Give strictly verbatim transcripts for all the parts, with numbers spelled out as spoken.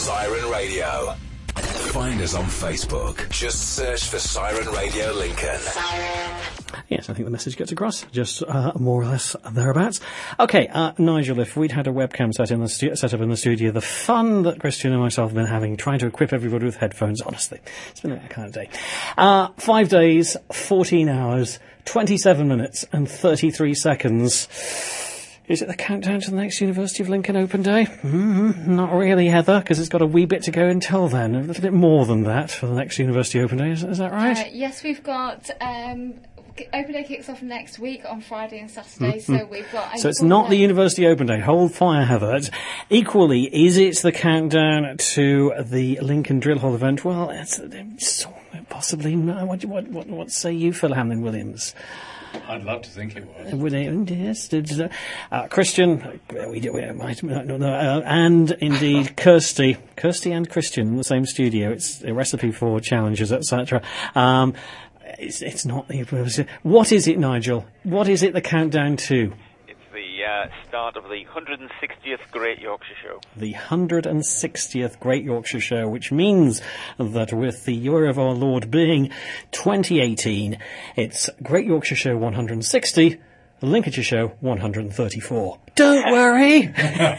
Siren Radio. Find us on Facebook. Just search for Siren Radio Lincoln. Siren. Yes, I think the message gets across, just uh, more or less thereabouts. Okay, uh, Nigel, if we'd had a webcam set, in the stu- set up in the studio, the fun that Christian and myself have been having trying to equip everybody with headphones, honestly, it's been a kind of day. Uh, five days, fourteen hours, twenty-seven minutes and thirty-three seconds. Is it the countdown to the next University of Lincoln Open Day? Mm-hmm. Not really, Heather, because it's got a wee bit to go until then. A little bit more than that for the next University Open Day. Is, is that right? Uh, yes, we've got... Um, Open Day kicks off next week on Friday and Saturday, mm-hmm. so we've got... So it's not the University Open Day. Hold fire, Heather. It's equally, is it the countdown to the Lincoln Drill Hall event? Well, it's, it's possibly not. What, what, what, what say you, Phil Hamlin-Williams? I'd love to think it was. Would it? Yes. Uh, Christian, we do, we might, no, no, uh, and indeed Kirsty, Kirsty and Christian in the same studio. It's a recipe for challenges, et cetera. Um, it's, it's not the. What is it, Nigel? What is it? The countdown to? It's the uh, start of the one hundred sixtieth Great Yorkshire Show. The one hundred sixtieth Great Yorkshire Show, which means that with the year of our Lord being twenty eighteen, it's Great Yorkshire Show one hundred sixty, Lincolnshire Show one hundred thirty-four. Don't worry!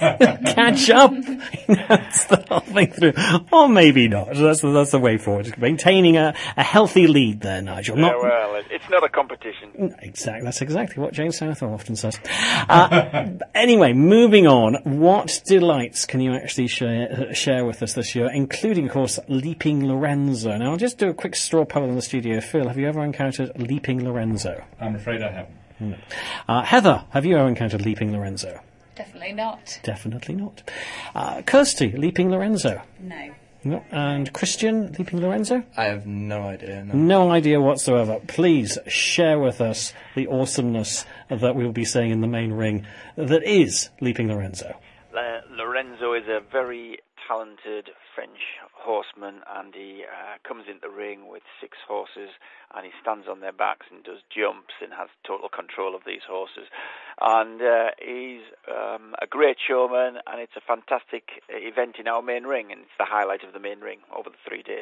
Catch up! That's the whole thing through. Or maybe not. That's the, that's the way forward. Maintaining a, a healthy lead there, Nigel. Yeah, not, well, it's not a competition. Exactly. That's exactly what Jane Southwell often says. Uh, anyway, moving on. What delights can you actually share, share with us this year, including, of course, Leaping Lorenzo? Now, I'll just do a quick straw poll in the studio. Phil, have you ever encountered Leaping Lorenzo? I'm afraid I haven't. No. Uh, Heather, have you ever encountered Leaping Lorenzo? Definitely not. Definitely not. Uh, Kirsty, Leaping Lorenzo? No. No. And Christian, Leaping Lorenzo? I have no idea. No. no idea whatsoever. Please share with us the awesomeness that we will be seeing in the main ring that is Leaping Lorenzo. Uh, Lorenzo is a very talented French horseman, and he uh, comes into the ring with six horses, and he stands on their backs and does jumps and has total control of these horses. And uh, he's um, a great showman, and it's a fantastic event in our main ring, and it's the highlight of the main ring over the three days.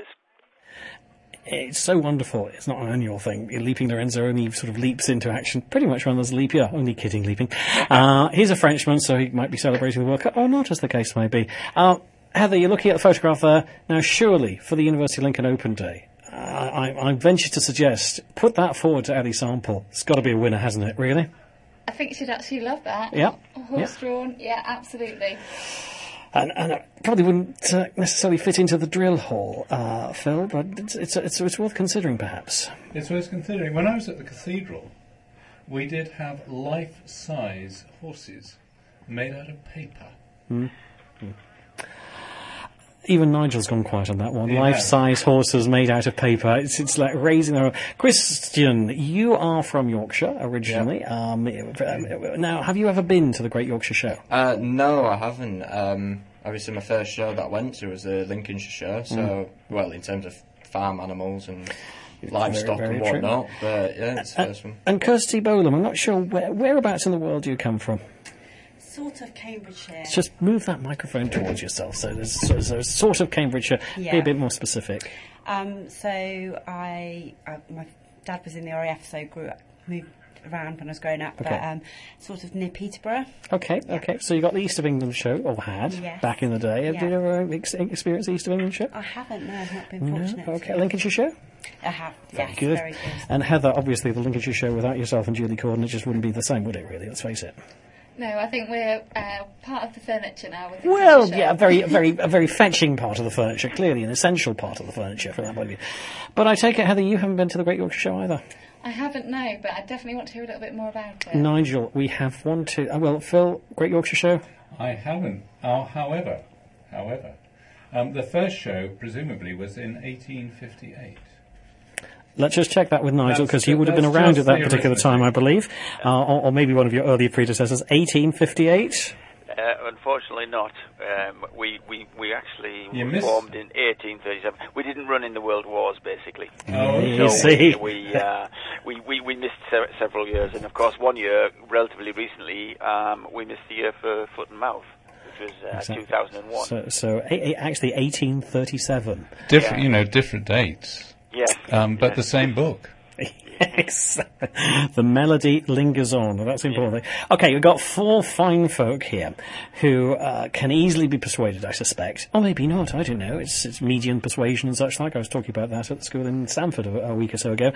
It's so wonderful. It's not an annual thing. Leaping Lorenzo only sort of leaps into action pretty much when there's a leap year. Only kidding, leaping. Uh, he's a Frenchman, so he might be celebrating the World Cup, or not, as the case may be. Uh, Heather, you're looking at the photograph there. Now, surely, for the University of Lincoln Open Day, uh, I, I venture to suggest, put that forward to Ellie Sample. It's got to be a winner, hasn't it, really? I think she'd actually love that. Yeah. Horse-drawn, yeah. yeah, absolutely. And, and it probably wouldn't uh, necessarily fit into the drill hall, uh, Phil, but it's, it's, it's, it's worth considering, perhaps. It's worth considering. When I was at the cathedral, we did have life-size horses made out of paper. Mm. Mm. Even Nigel's gone quiet on that one. Yeah. Life-size horses made out of paper. It's it's like raising their own. Christian, you are from Yorkshire originally. Yeah. Um, now, have you ever been to the Great Yorkshire Show? Uh, no, I haven't. Um, obviously, my first show that I went to was the Lincolnshire Show. So, mm. well, in terms of farm animals and livestock very, very and whatnot. True. But yeah, it's the uh, first one. And Kirsty Bolam, I'm not sure where, whereabouts in the world do you come from? Sort of Cambridgeshire. Just move that microphone towards yourself. So there's, so there's sort of Cambridgeshire. Yeah. Be a bit more specific. Um, so I, I, my dad was in the R A F, so grew up, moved around when I was growing up. Okay. But um, sort of near Peterborough. Okay, yeah. okay. So you got the East of England show, or had, yes. back in the day. Yeah. Did you ever ex- experience the East of England show? I haven't. No, I've not been fortunate. No? Okay, to. Lincolnshire show. I have. Very yes, good. Very good. And Heather, obviously, the Lincolnshire show without yourself and Julie Corden, it just wouldn't be the same, would it? Really, let's face it. No, I think we're uh, part of the furniture now. With the well, show. yeah, a very, a very, a very fetching part of the furniture. Clearly, an essential part of the furniture from that point of view. But I take it, Heather, you haven't been to the Great Yorkshire Show either. I haven't, no, but I definitely want to hear a little bit more about it. Nigel, we have one, two. Uh, well, Phil, Great Yorkshire Show. I haven't. Uh, however, however, um, the first show presumably was in eighteen fifty-eight. Let's just check that with Nigel, because he would have been around at that particular time, I believe. Uh, or, or maybe one of your earlier predecessors. eighteen fifty-eight? Uh, unfortunately not. Um, we, we, we actually you were missed. formed in eighteen thirty-seven. We didn't run in the World Wars, basically. Oh, you so see. We, we, uh, we, we, we missed se- several years. And, of course, one year, relatively recently, um, we missed the year for foot and mouth. was uh, Exactly. two thousand one. So, so a, a, actually eighteen thirty-seven. Different, Yeah. you know, different dates, Yes. um, but yes. the same book. Exactly. The melody lingers on. That's important. Okay, we've got four fine folk here who uh, can easily be persuaded, I suspect. Or maybe not, I don't know. It's, it's median persuasion and such like. I was talking about that at the school in Stamford a, a week or so ago.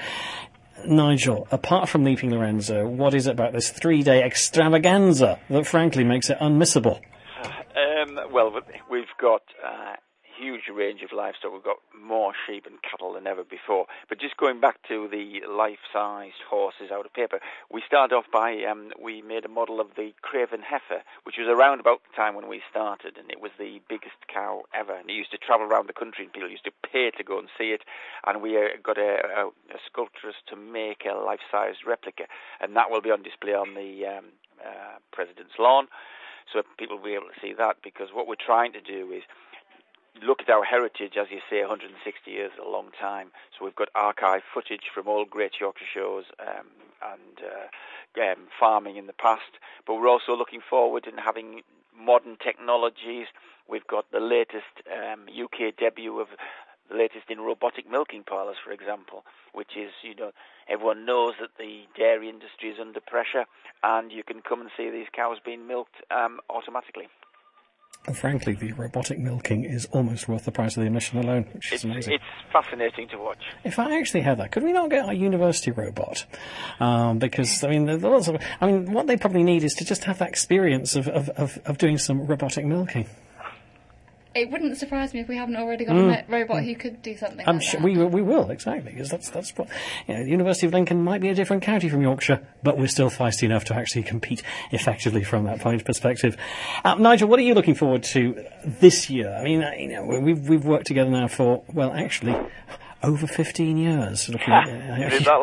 Nigel, apart from Leaping Lorenzo, what is it about this three-day extravaganza that frankly makes it unmissable? Um, well, we've got a huge range of livestock. We've got more sheep and cattle than ever before. But just going back to the life-sized horses out of paper, we started off by, um, we made a model of the Craven Heifer, which was around about the time when we started, and it was the biggest cow ever. And it used to travel around the country, and people used to pay to go and see it. And we uh, got a, a, a sculptress to make a life-sized replica, and that will be on display on the um, uh, President's lawn. So people will be able to see that, because what we're trying to do is look at our heritage. As you say, one hundred sixty years is a long time. So we've got archive footage from all Great Yorkshire shows um, and uh, um, farming in the past. But we're also looking forward and having modern technologies. We've got the latest um, U K debut of the latest in robotic milking parlours, for example, which is, you know, everyone knows that the dairy industry is under pressure, and you can come and see these cows being milked um, automatically. And frankly, the robotic milking is almost worth the price of the admission alone, which is It's, amazing. it's fascinating to watch. If I actually had that, could we not get a university robot? Um, because, I mean, there's lots of, I mean, what they probably need is to just have that experience of, of, of, of doing some robotic milking. It wouldn't surprise me if we haven't already got a robot who could do something I'm like sure that. we we will, exactly, because that's that's what, you know, the University of Lincoln might be a different county from Yorkshire, but we're still feisty enough to actually compete effectively from that point of perspective. Uh, Nigel, what are you looking forward to this year? I mean, uh, you know, we've we've worked together now for, well, actually, over fifteen years. Looking at, uh, Is it that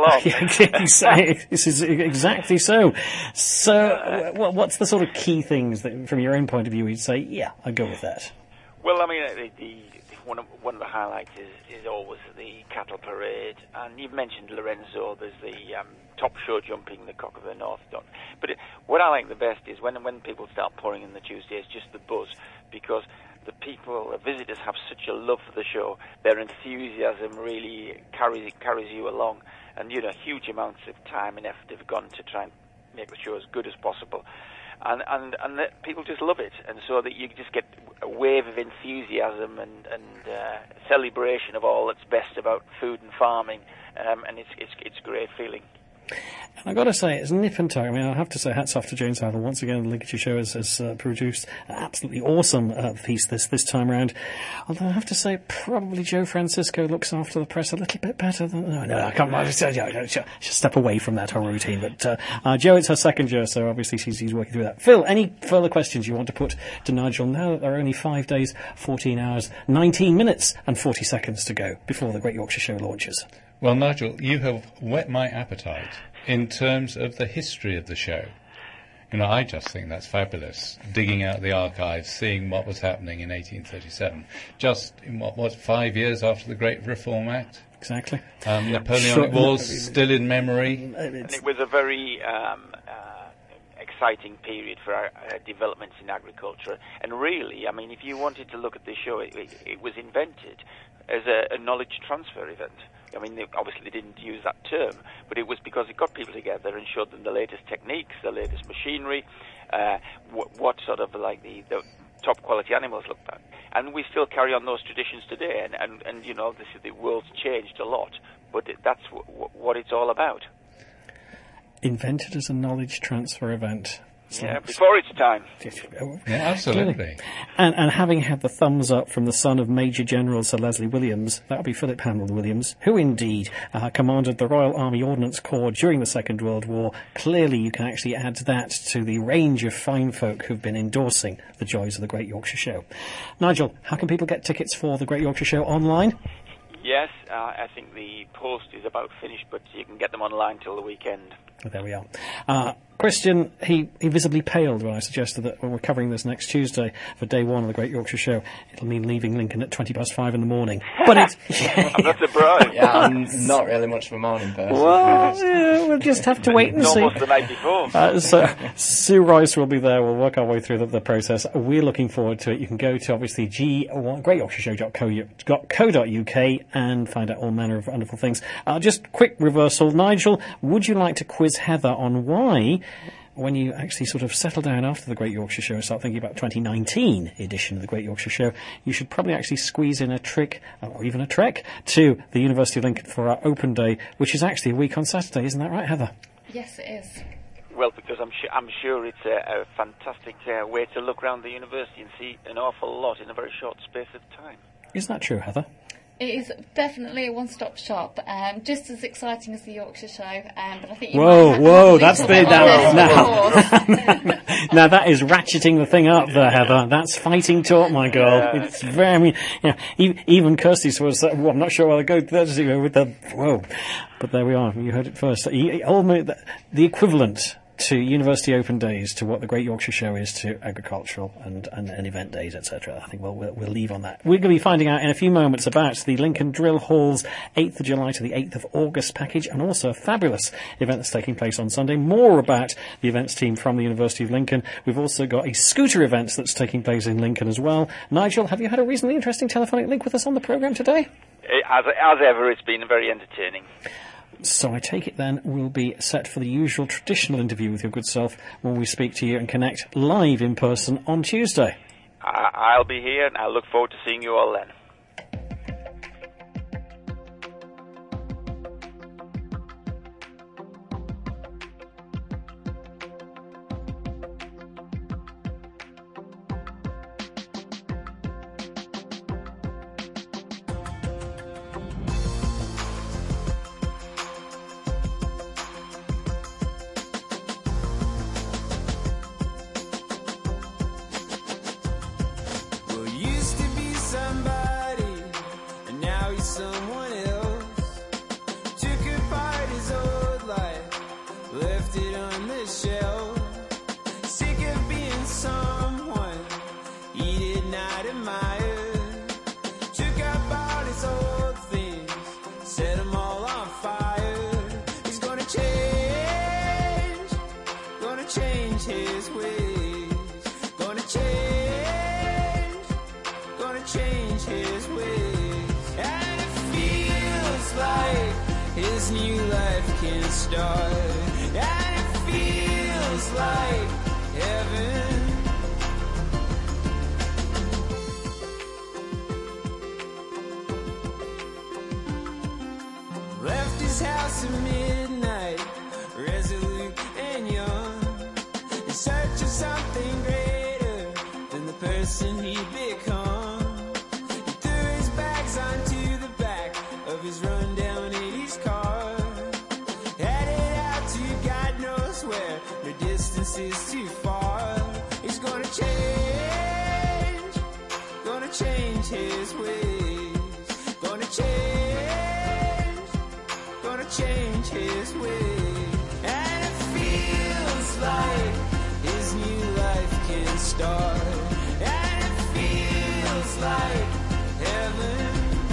long? This is exactly so. So, uh, what- what's the sort of key things that, from your own point of view, you'd say, yeah, I'd go with that? Well, I mean, uh, the, the one of one of the highlights is, is always the cattle parade, and you've mentioned Lorenzo. There's the um, top show jumping, the Cock of the North. But it, what I like the best is when when people start pouring in the Tuesdays, just the buzz, because the people, the visitors, have such a love for the show. Their enthusiasm really carries carries you along, and you know, huge amounts of time and effort have gone to try and make the show as good as possible. And and and that people just love it, and so that you just get a wave of enthusiasm and and uh, celebration of all that's best about food and farming, um, and it's it's it's a great feeling. And I've got to say, it's nip and tuck. I mean, I have to say, hats off to James Howell. Once again, the Lincolnshire Show has, has uh, produced an absolutely awesome uh, piece this this time round. Although I have to say, probably Joe Francisco looks after the press a little bit better than... No, no, I can't... I just, I just step away from that whole routine. But uh, uh, Joe, it's her second year, so obviously she's, he's working through that. Phil, any further questions you want to put to Nigel now that there are only five days, fourteen hours, nineteen minutes and forty seconds to go before the Great Yorkshire Show launches? Well, Nigel, you have whet my appetite in terms of the history of the show. You know, I just think that's fabulous, digging out the archives, seeing what was happening in eighteen thirty-seven, just in what was five years after the Great Reform Act. Exactly. Um, Napoleonic Sure. Wars still in memory. And it was a very um, uh, exciting period for our, uh, developments in agriculture. And really, I mean, if you wanted to look at this show, it, it, it was invented as a, a knowledge transfer event. I mean, they, obviously they didn't use that term, but it was because it got people together and showed them the latest techniques, the latest machinery, uh, what, what sort of like the, the top quality animals looked like. And we still carry on those traditions today, and, and, and you know, this, the world's changed a lot, but it, that's w- w- what it's all about. Invented as a knowledge transfer event. So Yeah, before its time. Yeah, absolutely. Clearly. And, and having had the thumbs up from the son of Major General Sir Leslie Williams, that would be Philip Handel Williams, who indeed uh, commanded the Royal Army Ordnance Corps during the Second World War, clearly you can actually add that to the range of fine folk who've been endorsing the joys of the Great Yorkshire Show. Nigel, how can people get tickets for the Great Yorkshire Show online? Yes, uh, I think the post is about finished, but you can get them online till the weekend. So there we are. Uh, Christian, he, he visibly paled when I suggested that when we're covering this next Tuesday for day one of the Great Yorkshire Show, it'll mean leaving Lincoln at twenty past five in the morning. But it's... I'm not surprised. Yeah, I'm not really much of a morning person. Well, yeah, we'll just have to wait and It's see. almost the night before. Uh, so Sue Royce will be there. We'll work our way through the, the process. We're looking forward to it. You can go to obviously G great yorkshire show dot co dot uk and find out all manner of wonderful things. Uh, just quick reversal. Nigel, would you like to quiz Heather on why, when you actually sort of settle down after the Great Yorkshire Show and start thinking about twenty nineteen edition of the Great Yorkshire Show, you should probably actually squeeze in a trick, or even a trek, to the University of Lincoln for our open day, which is actually a week on Saturday. Isn't that right, Heather? Yes, it is. Well, because I'm, su- I'm sure it's a, a fantastic uh, way to look around the university and see an awful lot in a very short space of time. Isn't that true, Heather? It is definitely a one-stop shop, um, just as exciting as the Yorkshire Show. Um, but I think you Whoa, might have whoa, to that's talk the- about now- this, of course. Now that is ratcheting the thing up there, Heather. That's fighting talk, my girl. It's very, I mean, you know, e- even Kirsty was, uh, well, I'm not sure whether to go Thursday with the, whoa. But there we are. You heard it first. E- almost the, the equivalent to University Open Days to what the Great Yorkshire Show is to agricultural and, and, and event days, et cetera. I think we'll, we'll we'll leave on that. We're going to be finding out in a few moments about the Lincoln Drill Hall's eighth of July to the eighth of August package, and also a fabulous event that's taking place on Sunday. More about the events team from the University of Lincoln. We've also got a scooter event that's taking place in Lincoln as well. Nigel, have you had a reasonably interesting telephonic link with us on the programme today? As, as ever, it's been very entertaining. So I take it then we'll be set for the usual traditional interview with your good self when we speak to you and connect live in person on Tuesday. I, I'll be here, and I look forward to seeing you all then. Well, used to be somebody, and now he's someone else. Took apart his old life, left it on the shelf. Sick of being someone he did not admire. Took up all his old things, set them all on fire. He's gonna change, gonna change his ways, gonna change, gonna change his ways. And it feels like his new life can start. And it feels like heaven. Left his house at midnight, resolute and young, in search of something greater than the person he'd become. He threw his bags onto the back of his rundown eighties car, headed out to God knows where, the distance is too far. He's gonna change, gonna change his ways, gonna change, gonna change his ways. And it feels like his new life can start. And it feels like heaven.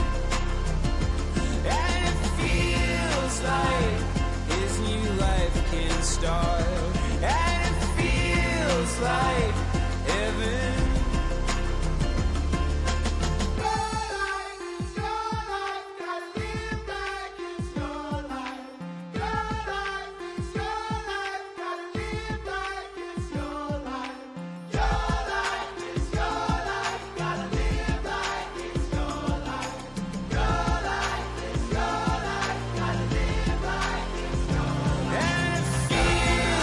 And it feels like his new life can start. And it feels like heaven. And it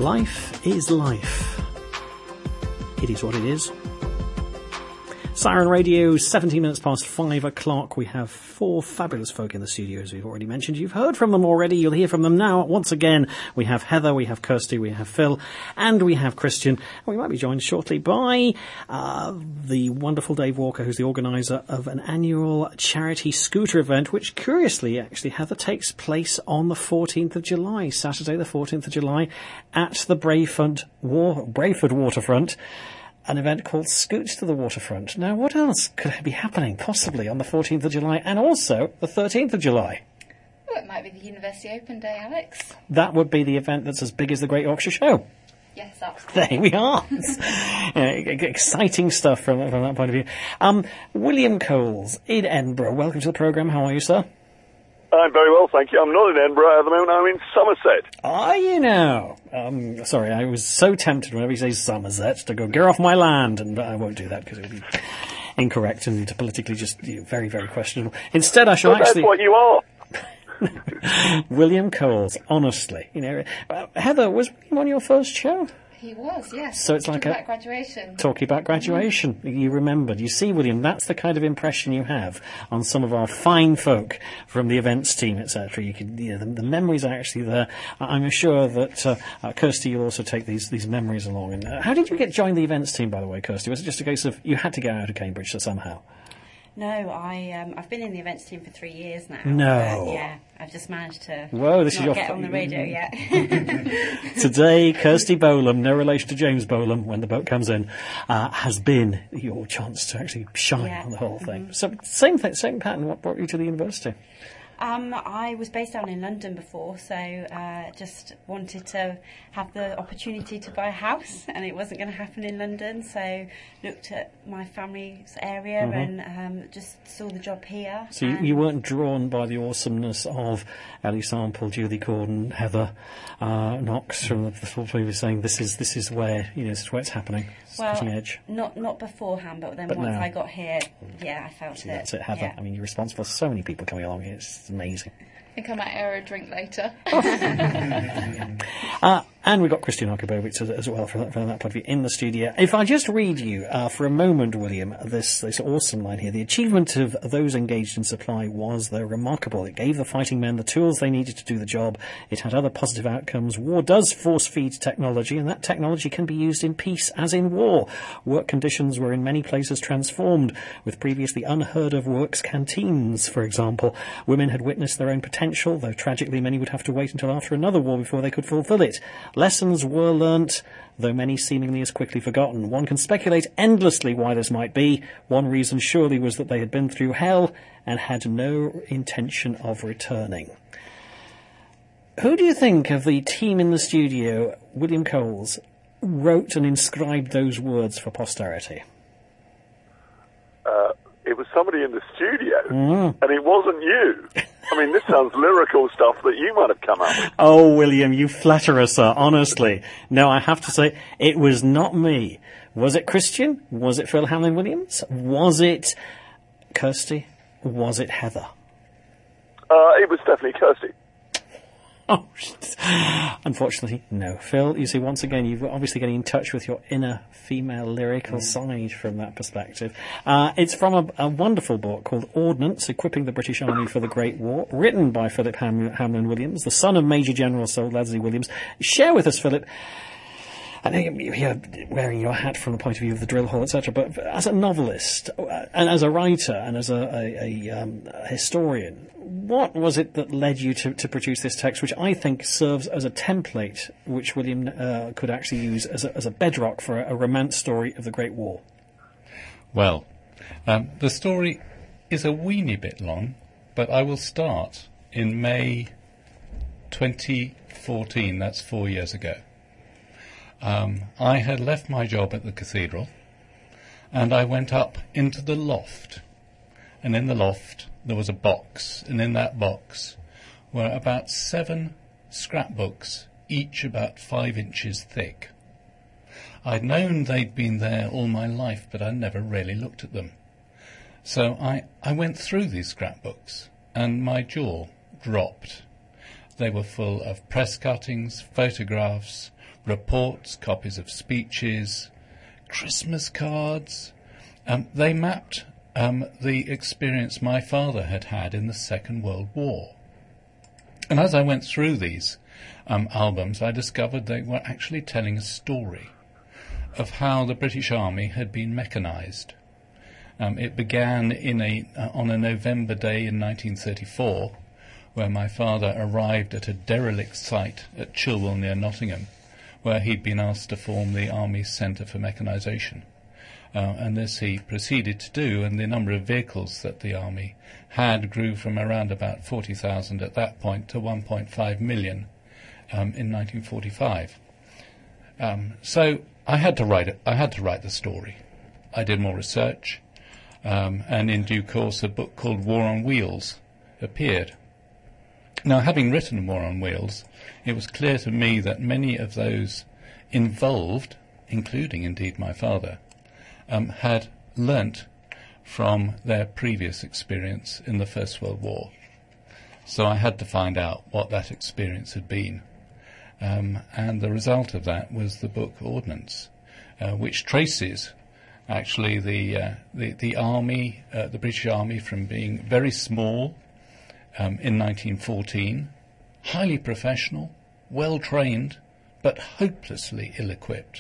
Life is life. It is what it is. Siren Radio, seventeen minutes past five o'clock. We have four fabulous folk in the studio, as we've already mentioned. You've heard from them already. You'll hear from them now. Once again, we have Heather, we have Kirsty, we have Phil, and we have Christian. And we might be joined shortly by uh, the wonderful Dave Walker, who's the organiser of an annual charity scooter event, which, curiously, actually, Heather, takes place on the fourteenth of July, Saturday the fourteenth of July, at the Brayford, War- Brayford Waterfront. An event called Scoot to the Waterfront. Now, what else could be happening, possibly, on the fourteenth of July and also the thirteenth of July? Well, it might be the University Open Day, Alex. That would be the event that's as big as the Great Yorkshire Show. Yes, absolutely. There we are. uh, exciting stuff from, from that point of view. Um, William Coles in Edinburgh. Welcome to the programme. How are you, sir? I'm very well, thank you. I'm not in Edinburgh at the moment, I'm in Somerset. Are you now? Um, sorry, I was so tempted whenever he says Somerset to go, get off my land, and I won't do that because it would be incorrect and politically just you know, very, very questionable. Instead, I shall well, actually... That's what you are. William Coles, honestly. You know, uh, Heather, was William on your first show? He was, yes. So it's like Talking a... about graduation. Talking about graduation. Mm-hmm. You remembered. You see, William, that's the kind of impression you have on some of our fine folk from the events team, et cetera. You could, you know, the, the memories are actually there. I'm sure that, uh, uh, Kirsty, you'll also take these, these memories along. And uh, how did you get joined the events team, by the way, Kirsty? Was it just a case of you had to get out of Cambridge so somehow? No, I, um, I've been in the events team for three years now. No. But, yeah, I've just managed to Whoa, this not is your get f- on the radio yet. Today, Kirsty Bolam, no relation to James Bolam, when the boat comes in, uh, has been your chance to actually shine Yeah. on the whole thing. Mm-hmm. So, same thing, same pattern. What brought you to the university? Um, I was based down in London before, so uh, just wanted to have the opportunity to buy a house, and it wasn't going to happen in London, so looked at my family's area Mhm. and um, just saw the job here. So you, and- you weren't drawn by the awesomeness of Ellie Sample, Julie Gordon, Heather uh, Knox from the, the full previous saying this is this is where you know this is where it's happening, it's well, cutting edge. not not beforehand, but then But once now. I got here, yeah, I felt See, it. that's it, Heather. Yeah. I mean, you're responsible for so many people coming along here. It's amazing. I think I might air a drink later. Uh, and we've got Christian Arkabovich as, as well from that, from that point of view in the studio. If I just read you uh, for a moment, William, this, this awesome line here. The achievement of those engaged in supply was, though, remarkable. It gave the fighting men the tools they needed to do the job. It had other positive outcomes. War does force-feed technology, and that technology can be used in peace as in war. Work conditions were in many places transformed, with previously unheard-of works canteens, for example. Women had witnessed their own potential, though tragically many would have to wait until after another war before they could fulfil it. Lessons were learnt, though many seemingly as quickly forgotten. One can speculate endlessly why this might be. One reason surely was that they had been through hell and had no intention of returning. Who do you think of the team in the studio, William Coles, wrote and inscribed those words for posterity? Uh, it was somebody in the studio, Mm. and it wasn't you. I mean, this sounds lyrical stuff that you might have come up with. Oh, William, you flatter us, sir, honestly. No, I have to say, it was not me. Was it Christian? Was it Phil Hamlin Williams? Was it Kirsty? Was it Heather? Uh, it was definitely Kirsty. Oh, unfortunately, no. Phil, you see, once again, you've obviously getting in touch with your inner female lyrical side from that perspective. Uh, it's from a, a wonderful book called Ordnance, Equipping the British Army for the Great War, written by Philip Ham- Hamlin Williams, the son of Major General Sir Leslie Williams. Share with us, Philip. I know you're wearing your hat from the point of view of the drill hall, et cetera, but as a novelist, and as a writer, and as a, a, a, um, a historian, what was it that led you to, to produce this text, which I think serves as a template which William uh, could actually use as a, as a bedrock for a, a romance story of the Great War? Well, um, the story is a weeny bit long, but I will start in May twenty fourteen, that's four years ago. Um, I had left my job at the cathedral, and I went up into the loft. And in the loft there was a box, and in that box were about seven scrapbooks, each about five inches thick. I'd known they'd been there all my life, but I'd never really looked at them. So I, I went through these scrapbooks, and my jaw dropped. They were full of press cuttings, photographs, reports, copies of speeches, Christmas cards. Um, they mapped um, the experience my father had had in the Second World War. And as I went through these um, albums, I discovered they were actually telling a story of how the British Army had been mechanised. Um, it began in a uh, on a November day in nineteen thirty-four, where my father arrived at a derelict site at Chilwell near Nottingham, where he'd been asked to form the Army's Centre for Mechanisation. Uh, and this he proceeded to do, and the number of vehicles that the Army had grew from around about forty thousand at that point to one point five million um, in nineteen forty-five. Um, so I had to write it. I had to write the story. I did more research, um, and in due course a book called War on Wheels appeared. Now, having written War on Wheels, it was clear to me that many of those involved, including indeed my father, um, had learnt from their previous experience in the First World War. So I had to find out what that experience had been. Um, and the result of that was the book Ordnance, uh, which traces actually the, uh, the, the army, uh, the British Army, from being very small um, in nineteen fourteen, highly professional, well-trained, but hopelessly ill-equipped.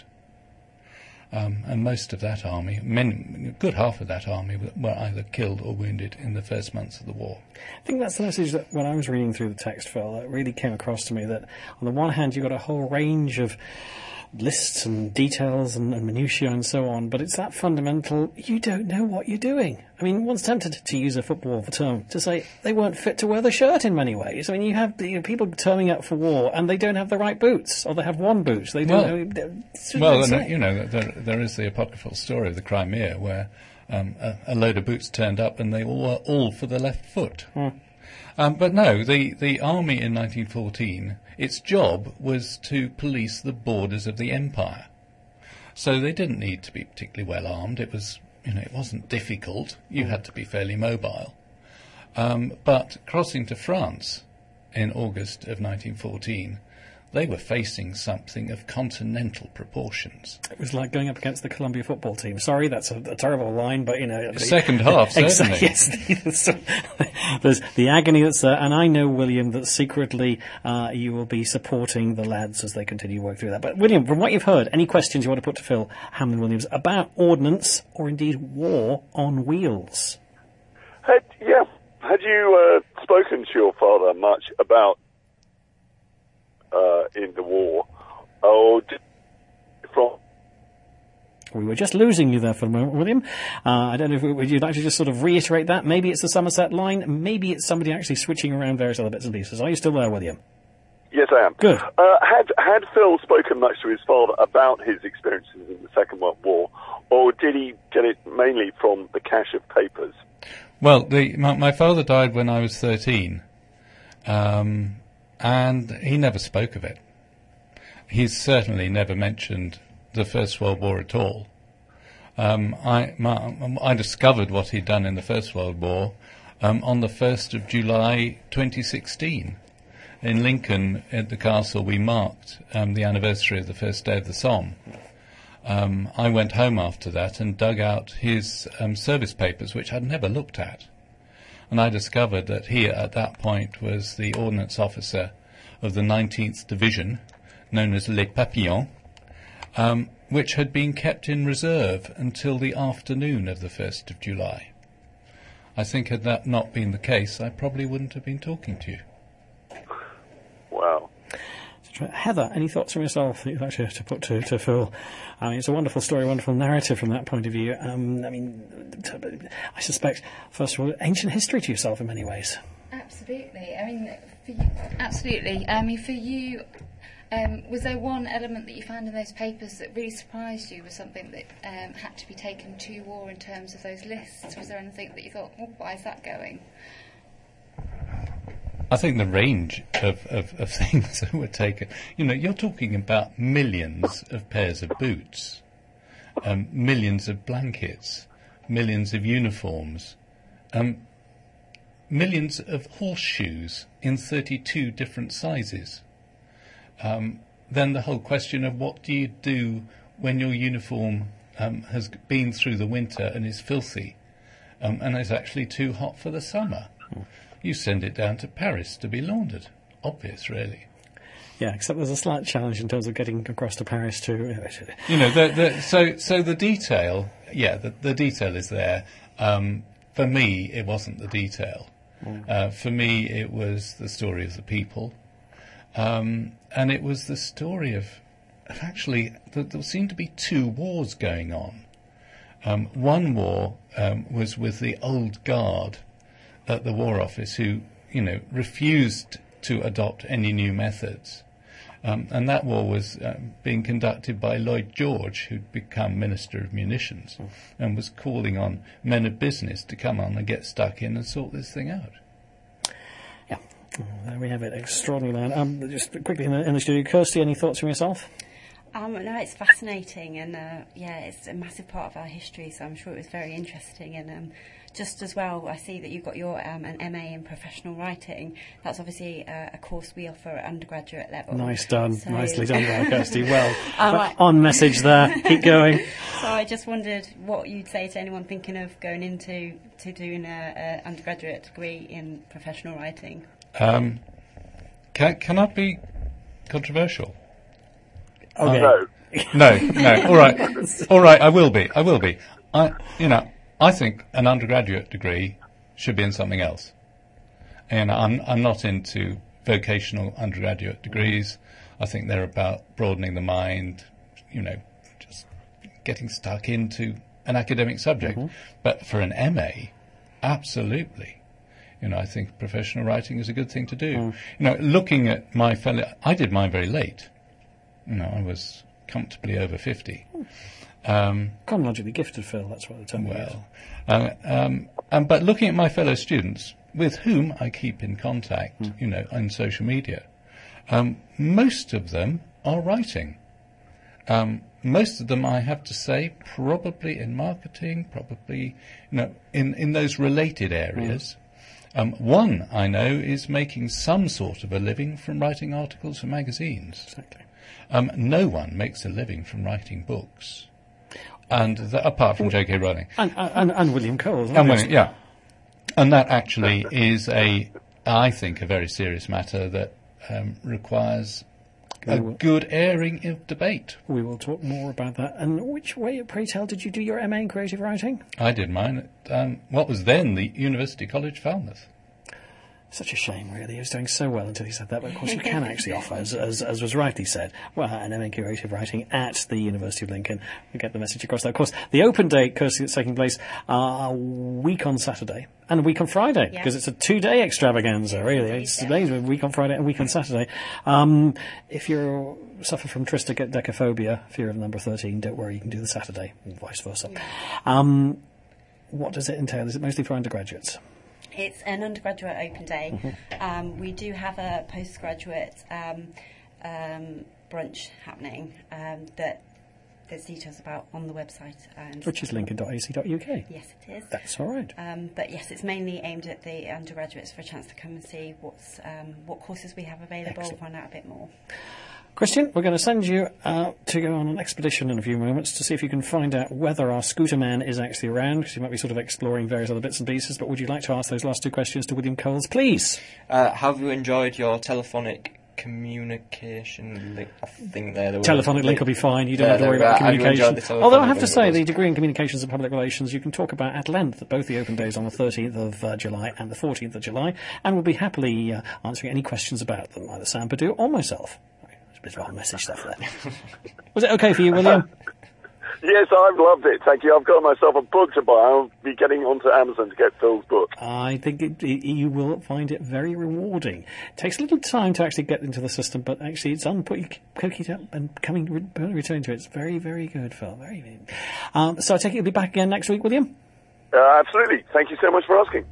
Um, and most of that army, many, a good half of that army, were either killed or wounded in the first months of the war. I think that's the message that when I was reading through the text, Phil, that really came across to me, that on the one hand you've got a whole range of lists and details and, and minutiae and so on, but it's that fundamental, you don't know what you're doing. I mean, one's tempted to use a football term to say they weren't fit to wear the shirt in many ways. I mean, you have the, you know, people turning up for war and they don't have the right boots, or they have one boot. They don't. Well, know, well no, you know, there, there is the apocryphal story of the Crimea where um, a, a load of boots turned up and they all were all for the left foot. Hmm. Um, but no, the, the army in nineteen fourteen, its job was to police the borders of the empire. So they didn't need to be particularly well armed. It was, you know, it wasn't difficult. You had to be fairly mobile. Um, but crossing to France in August of nineteen fourteen, they were facing something of continental proportions. It was like going up against the Columbia football team. Sorry, that's a, a terrible line, but, you know... The second half, certainly. Yes, there's the agony that's there, and I know, William, that secretly uh, you will be supporting the lads as they continue to work through that. But, William, from what you've heard, any questions you want to put to Phil Hamlin-Williams about ordnance, or indeed war on wheels? Had, yeah, had you uh, spoken to your father much about Uh, in the war, or did, from? We were just losing you there for a moment, William. Uh, I don't know if would you like to just sort of reiterate that. Maybe it's the Somerset line. Maybe it's somebody actually switching around various other bits and pieces. Are you still there, William? Yes, I am. Good. Uh, had had Phil spoken much to his father about his experiences in the Second World War, or did he get it mainly from the cache of papers? Well, the, my, my father died when I was thirteen. Um, And he never spoke of it. He's certainly never mentioned the First World War at all. Um, I, my, I discovered what he'd done in the First World War um, on the first of July twenty sixteen. In Lincoln, at the castle, we marked um, the anniversary of the first day of the Somme. Um, I went home after that and dug out his um, service papers, which I'd never looked at. And I discovered that he, at that point, was the ordnance officer of the nineteenth Division, known as Les Papillons, um, which had been kept in reserve until the afternoon of the first of July. I think had that not been the case, I probably wouldn't have been talking to you. Wow. Heather, any thoughts from yourself that you'd like to, to put to, to Phil? I mean, it's a wonderful story, a wonderful narrative from that point of view. Um, I mean, I suspect, first of all, ancient history to yourself in many ways. Absolutely. I mean, for you, absolutely. I mean, for you, um, was there one element that you found in those papers that really surprised you? Was something that um, had to be taken to war in terms of those lists? Was there anything that you thought, oh, why is that going? I think the range of, of, of things that were taken, you know, you're talking about millions of pairs of boots, um, millions of blankets, millions of uniforms, um, millions of horseshoes in thirty-two different sizes. Um, then the whole question of what do you do when your uniform um, has been through the winter and is filthy um, and is actually too hot for the summer. Mm. You send it down to Paris to be laundered. Obvious, really. Yeah, except there's a slight challenge in terms of getting across to Paris too. You know, the, the, so so the detail, yeah, the, the detail is there. Um, for me, it wasn't the detail. Mm. Uh, for me, it was the story of the people. Um, and it was the story of, of actually, there, there seemed to be two wars going on. Um, one war um, was with the old guard at the War Office who, you know, refused to adopt any new methods. Um, and that war was uh, being conducted by Lloyd George, who'd become Minister of Munitions, mm. and was calling on men of business to come on and get stuck in and sort this thing out. Yeah, oh, there we have it. Extraordinary. Um, just quickly in the, in the studio, Kirsty, any thoughts from yourself? Um, no, it's fascinating, and uh, yeah, it's a massive part of our history, so I'm sure it was very interesting. And um, just as well, I see that you've got your um, an M A in professional writing. That's obviously uh, a course we offer at undergraduate level. Nice done, so nicely done there, Kirsty. Well, um, I, on message there. Keep going. So I just wondered what you'd say to anyone thinking of going into to doing a, a undergraduate degree in professional writing. Um, can can I be controversial? Okay. No. no, no. All right, all right. I will be. I will be. I, you know, I think an undergraduate degree should be in something else. And I'm I'm not into vocational undergraduate degrees. I think they're about broadening the mind. You know, just getting stuck into an academic subject. Mm-hmm. But for an M A, absolutely. You know, I think professional writing is a good thing to do. Mm. You know, looking at my fellow, I did mine very late. You know, I was comfortably over fifty. Um, Chronologically gifted, Phil, that's what they tell me. Well, uh, um, um, but looking at my fellow students, with whom I keep in contact, mm. you know, on social media, um, most of them are writing. Um, most of them, I have to say, probably in marketing, probably, you know, in, in those related areas. Mm. Um, one, I know, is making some sort of a living from writing articles for magazines. Exactly. Um, no one makes a living from writing books, and th- apart from J K Rowling and, and, and William Cole, and William, yeah, and that actually is a, I think, a very serious matter that um, requires a good airing of debate. We will talk more about that. And which way, pray tell, did you do your M A in creative writing? I did mine at um, what was then the University College Falmouth. Such a shame, really. He was doing so well until he said that. But, of course, you can actually offer, as, as, as was rightly said, well, an M A in creative writing at the University of Lincoln. We get the message across there. Of course, the open day, Kirsty, that's taking place uh, a week on Saturday and a week on Friday, yeah. because it's a two-day extravaganza, really. It's yeah. days, a week on Friday and a week on Saturday. Um, if you suffer from triskaidekaphobia, fear of number thirteen, don't worry, you can do the Saturday, and vice versa. Yeah. Um, what does it entail? Is it mostly for undergraduates? It's an undergraduate open day. Mm-hmm. Um, we do have a postgraduate um, um, brunch happening um, that there's details about on the website. And Which is lincoln dot a c dot u k. Yes, it is. That's all right. Um, but yes, it's mainly aimed at the undergraduates for a chance to come and see what's um, what courses we have available, Excellent. Find out a bit more. Christian, we're going to send you out to go on an expedition in a few moments to see if you can find out whether our scooter man is actually around, because you might be sort of exploring various other bits and pieces. But would you like to ask those last two questions to William Coles, please? Uh, have you enjoyed your telephonic communication link? I think they're the Telephonic link will be fine. You don't yeah, have to worry about the communication. Although I have to say, the degree in communications and public relations you can talk about at length at both the open days on the thirteenth of uh, July and the fourteenth of July, and we'll be happily uh, answering any questions about them, either Sam Perdue or myself. Bit of a whole message stuff there. Was it okay for you, William? Yes, I've loved it. Thank you. I've got myself a book to buy. I'll be getting onto Amazon to get Phil's book. I think it, it, you will find it very rewarding. It takes a little time to actually get into the system, but actually it's on, put your cookie up and coming, re- returning to it. It's very, very good, Phil. Very good. Um, so I take it you'll be back again next week, William? Uh, absolutely. Thank you so much for asking.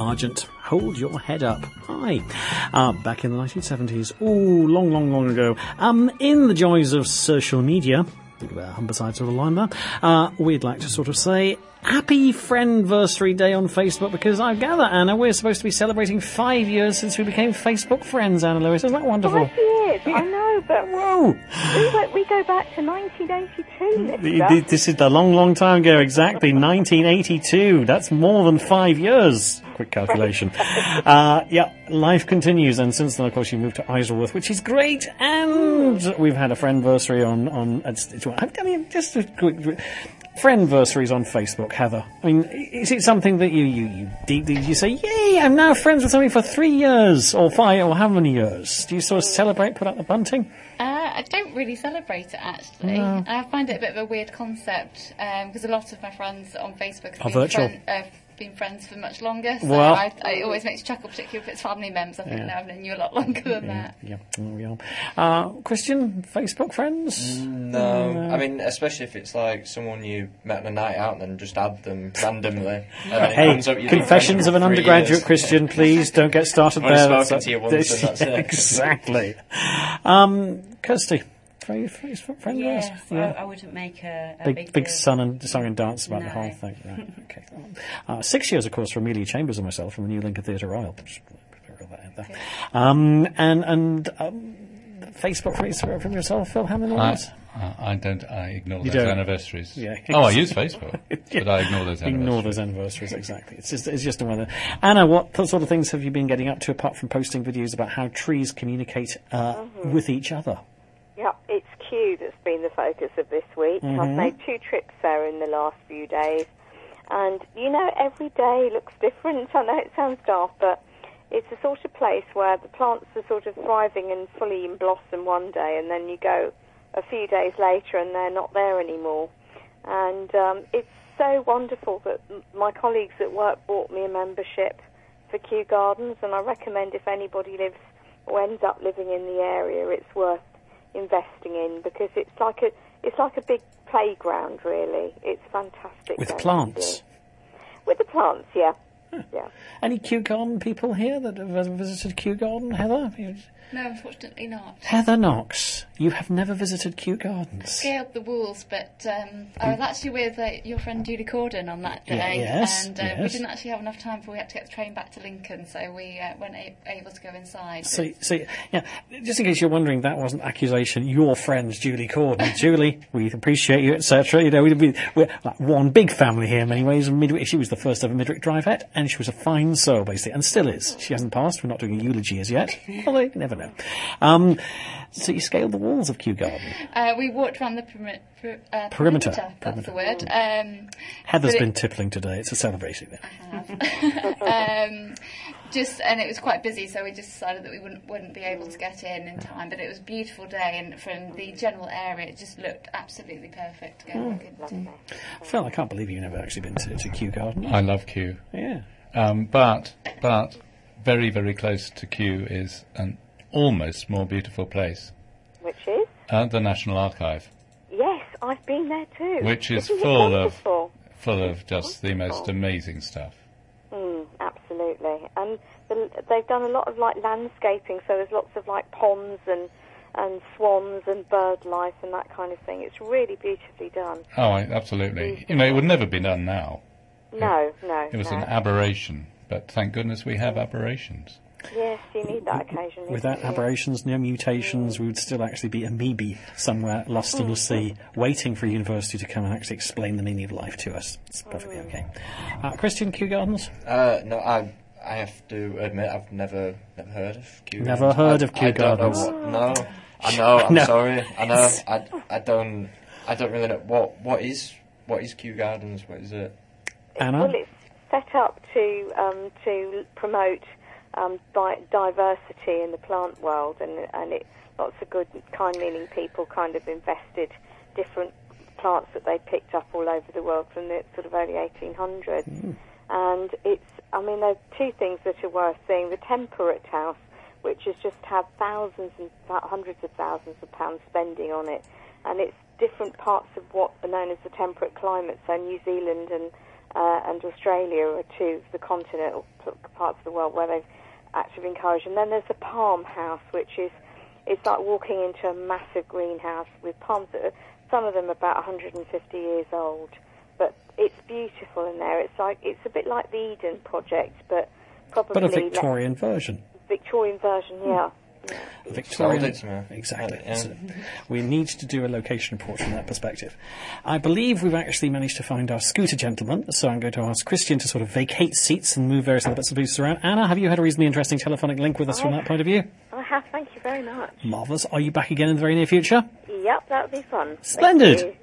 Argent. Hold your head up. Hi. Uh, back in the nineteen seventies. Ooh, long, long, long ago. Um, in the joys of social media, bit of a Humberside sort of line there, uh, we'd like to sort of say happy Friendversary Day on Facebook, because I gather, Anna, we're supposed to be celebrating five years since we became Facebook friends, Anna Lewis. Isn't that wonderful? Five years, I know, but Whoa. we, go, we go back to nineteen eighty-two, The- Mister the- This is the long, long time ago, exactly, nineteen eighty-two. That's more than five years. Quick calculation. uh, yeah, life continues, and since then, of course, you moved to Isleworth, which is great, and we've had a Friendversary on... on it's, it's, I mean, just a quick... Friendversaries on Facebook, Heather. I mean, is it something that you, you, you deeply, you say, yay, I'm now friends with somebody for three years, or five, or how many years? Do you sort of celebrate, put out the bunting? Uh, I don't really celebrate it, actually. No. I find it a bit of a weird concept, because a lot of my friends on Facebook have Are been, virtual. friend, uh, been friends for much longer, so Well- I, I, it always makes me chuckle, particularly if it's family members. I think Yeah. now I've known you a lot longer than that. Yeah, there we are. Uh, Christian, Facebook friends? No, No. I mean, especially if it's like someone you met on a night out and then just add them randomly. And then it Hey, comes up, you've been confessions friends of an for three undergraduate years. Christian, please don't get started Only there. spoken That's- to you once this- and that's it. Exactly. Um, Kirsty, Facebook friend Yes, list? I, I wouldn't make a, a Big, big, big deal. song and song and dance about the No. whole thing. Right, okay. Uh, six years, of course, for Amelia Chambers and myself from the New Lincoln Theatre Royal. Just throw that out there. Um, and and um, Facebook from, from yourself, Phil. How many I, ones? I, I don't. I ignore You those don't? anniversaries. Yeah. Oh, I use Facebook, but I ignore those anniversaries. Ignore those anniversaries, exactly. It's just, it's just a weather. Anna, what th- sort of things have you been getting up to apart from posting videos about how trees communicate uh, Mm-hmm. with each other? Yeah, it's Q that's been the focus of this week. Mhm. I've made two trips there in the last few days. And, you know, every day looks different. I know it sounds daft, but it's the sort of place where the plants are sort of thriving and fully in blossom one day, and then you go a few days later and they're not there anymore. And um, it's so wonderful that m- my colleagues at work bought me a membership for Kew Gardens, and I recommend if anybody lives or ends up living in the area, it's worth investing in, because it's like a it's like a big playground, really. It's fantastic. With going to plants? see. With the plants, yeah. Yeah. Any Kew Garden people here that have visited Kew Garden? Heather? You- No, unfortunately not. Heather Knox, you have never visited Kew Gardens. Scaled the walls, but um, I was actually with uh, your friend Julie Corden on that Yeah, day, yes, and uh, yes. we didn't actually have enough time before we had to get the train back to Lincoln, so we uh, weren't a- able to go inside. So, so, yeah, just in case you're wondering, that wasn't accusation. Your friend, Julie Corden. Julie, we appreciate you, et cetera. You know, we, we, we're like one big family here in many ways. And Midwick, she was the first ever Midwick Drivette, and she was a fine soul, basically, and still is. She hasn't passed. We're not doing a eulogy as yet. Although, you never know. Um, so you scaled the walls of Kew Garden. Uh, we walked around the peri- per- uh, Perimeter. perimeter. That's Perimeter. the word. Um, Heather's but been it- tippling today. It's a celebration. um, just and it was quite busy, so we just decided that we wouldn't wouldn't be able to get in in time. But it was a beautiful day, and from the general area, it just looked absolutely perfect to go Mm. back into. Phil, I can't believe you've never actually been to, to Kew Garden. I love Kew. Yeah. Um, but but very very close to Kew is an almost more beautiful place, Which is? uh, the National Archive, Yes, I've been there too. which is Isn't it full of wonderful? full of just the most amazing stuff. Mm, absolutely. And the, they've done a lot of like landscaping, so there's lots of like ponds and and swans and bird life and that kind of thing. It's really beautifully done. Oh, I, absolutely. You know, it would never be done now. No, no. It was no. an aberration, but thank goodness we have aberrations. Yes, you need that occasionally. Without don't you? aberrations, no mutations, we would still actually be amoebae somewhere lost in the sea, waiting for a university to come and actually explain the meaning of life to us. It's perfectly okay. Uh, Christian, Kew Gardens? Uh, no, I I have to admit I've never never heard of Kew Never Gardens. heard I, of Kew I don't know Gardens. what- no, I know. I'm No. sorry. I know. I, I don't. I don't really know what what is what is Kew Gardens. What is it? Anna? Well, it's set up to um, to promote um, di- diversity in the plant world, and and it lots of good, kind-meaning people kind of invested different plants that they picked up all over the world from the sort of early eighteen hundreds. Mm. And it's, I mean, there's two things that are worth seeing. The Temperate House, which has just had thousands and th- hundreds of thousands of pounds spending on it, and it's different parts of what are known as the temperate climate, so New Zealand and uh, and Australia are two of the continental parts of the world where they've actually encouraged. And then there's the palm house, which is it's like walking into a massive greenhouse with palms that are, some of them about one hundred fifty years old. But it's beautiful in there. It's like it's a bit like the Eden Project, but probably But a Victorian le- version. Victorian version, yeah. yeah. Victorian, Sold it to me. exactly. Yeah. So we need to do a location report from that perspective. I believe we've actually managed to find our scooter gentleman, so I'm going to ask Christian to sort of vacate seats and move various other bits of pieces around. Anna, have you had a reasonably interesting telephonic link with us I from that point of view? I have, thank you very much. Marvellous. Are you back again in the very near future? Yep, that would be fun. Splendid.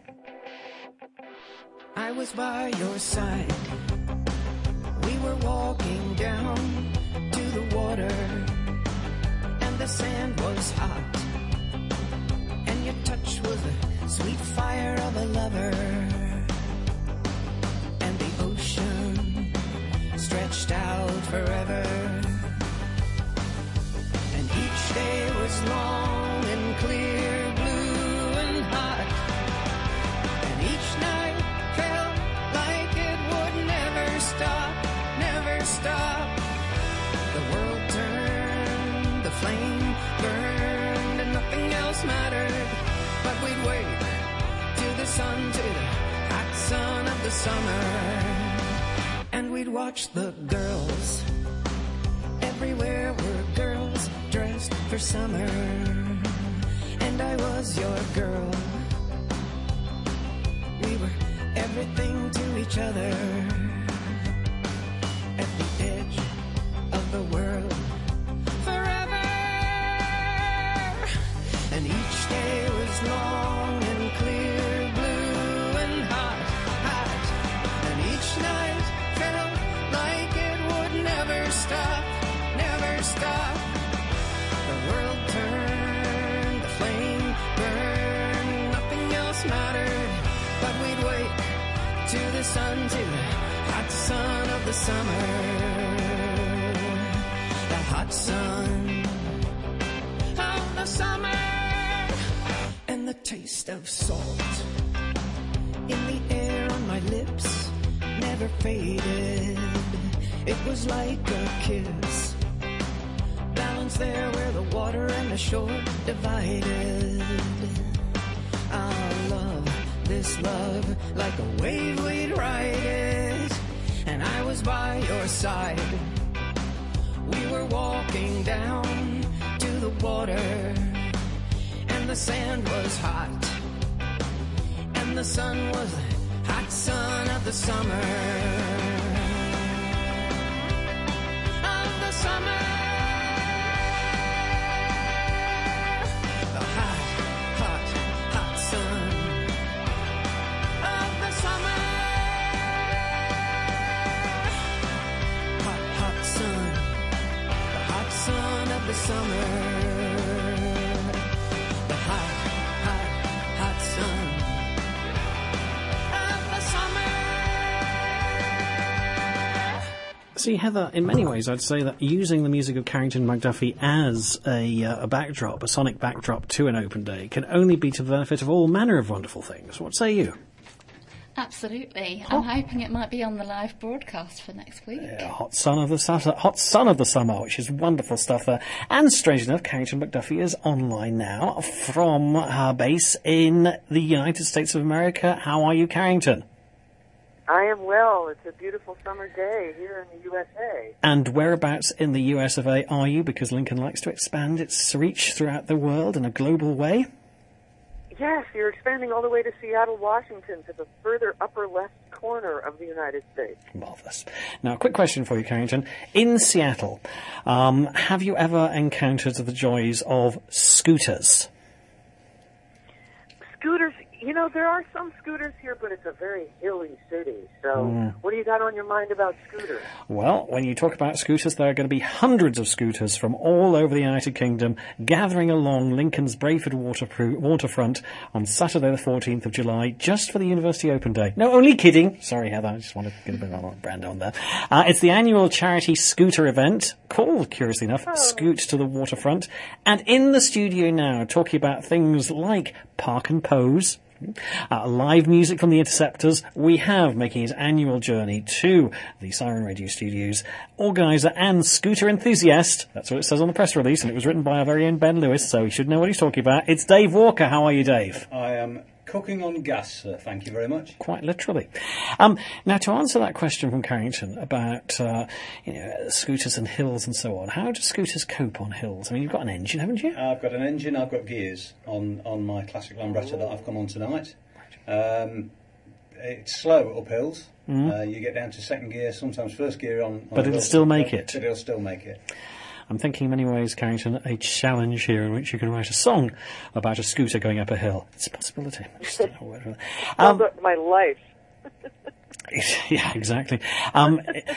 I was by your side. We were walking down to the water, and the sand was hot, and your touch was the sweet fire of a lover, and the ocean stretched out forever, and each day was long and clear, blue and hot, and each night felt like it would never stop, never stop. The world turned, the flame burned, and nothing else mattered. But we'd wait till the sun, to the hot sun of the summer, and we'd watch the girls. Everywhere were girls dressed for summer, and I was your girl. We were everything to each other at the edge of the world forever, and each day was long and clear, blue and hot, hot, and each night felt like it would never stop, never stop. The world turned, the flame burned, nothing else mattered, but we'd wait to the sun, to the hot sun of the summer, the hot sun of the summer, and the taste of salt in the air on my lips never faded. It was like a kiss, balanced there where the water and the shore divided. Our love, this love, like a wave we'd ride it, and I was by your side. We were walking down to the water, and the sand was hot, and the sun was the hot sun of the summer, of the summer. The summer, the hot, hot, hot sun of the summer. See, Heather, in many ways, I'd say that using the music of Carrington McDuffie as a, uh, a backdrop, a sonic backdrop to an open day, can only be to the benefit of all manner of wonderful things. What say you? Absolutely. I'm hoping it might be on the live broadcast for next week. Yeah, Hot Sun of the Summer, Hot Sun of the Summer, which is wonderful stuff there. And strange enough, Carrington McDuffie is online now from her base in the United States of America. How are you, Carrington? I am well. It's a beautiful summer day here in the U S A. And whereabouts in the U S of A are you? Because Lincoln likes to expand its reach throughout the world in a global way. Yes, you're expanding all the way to Seattle, Washington, to the further upper left corner of the United States. Marvellous. Now, a quick question for you, Carrington. In Seattle, um, have you ever encountered the joys of scooters? Scooters, you know, there are some scooters here, but it's a very hilly city. So mm. what do you got on your mind about scooters? Well, when you talk about scooters, there are going to be hundreds of scooters from all over the United Kingdom gathering along Lincoln's Brayford waterpro- waterfront on Saturday the fourteenth of July, just for the University Open Day. No, only kidding. Sorry, Heather, I just want to get a bit of a brand on there. Uh, it's the annual charity scooter event called, curiously enough, oh. Scoot to the Waterfront. And in the studio now, talking about things like Park and Pose. Uh, live music from the Interceptors. We have, making his annual journey to the Siren Radio studios, organiser and scooter enthusiast. That's what it says on the press release, and it was written by our very own Ben Lewis, so he should know what he's talking about. It's Dave Walker. How are you, Dave? I am cooking on gas, sir. Thank you very much. Quite literally. Um, now, to answer that question from Carrington about uh, you know, scooters and hills and so on, how do scooters cope on hills? I mean, you've got an engine, haven't you? I've got an engine, I've got gears on, on my classic Lambretta that I've come on tonight. Um, it's slow up hills. Mm. Uh, you get down to second gear, sometimes first gear on... on but it'll still make it. But it'll still make it. I'm thinking in many ways, Carrington, a challenge here in which you can write a song about a scooter going up a hill. It's a possibility. um, my life. Yeah, exactly. Um,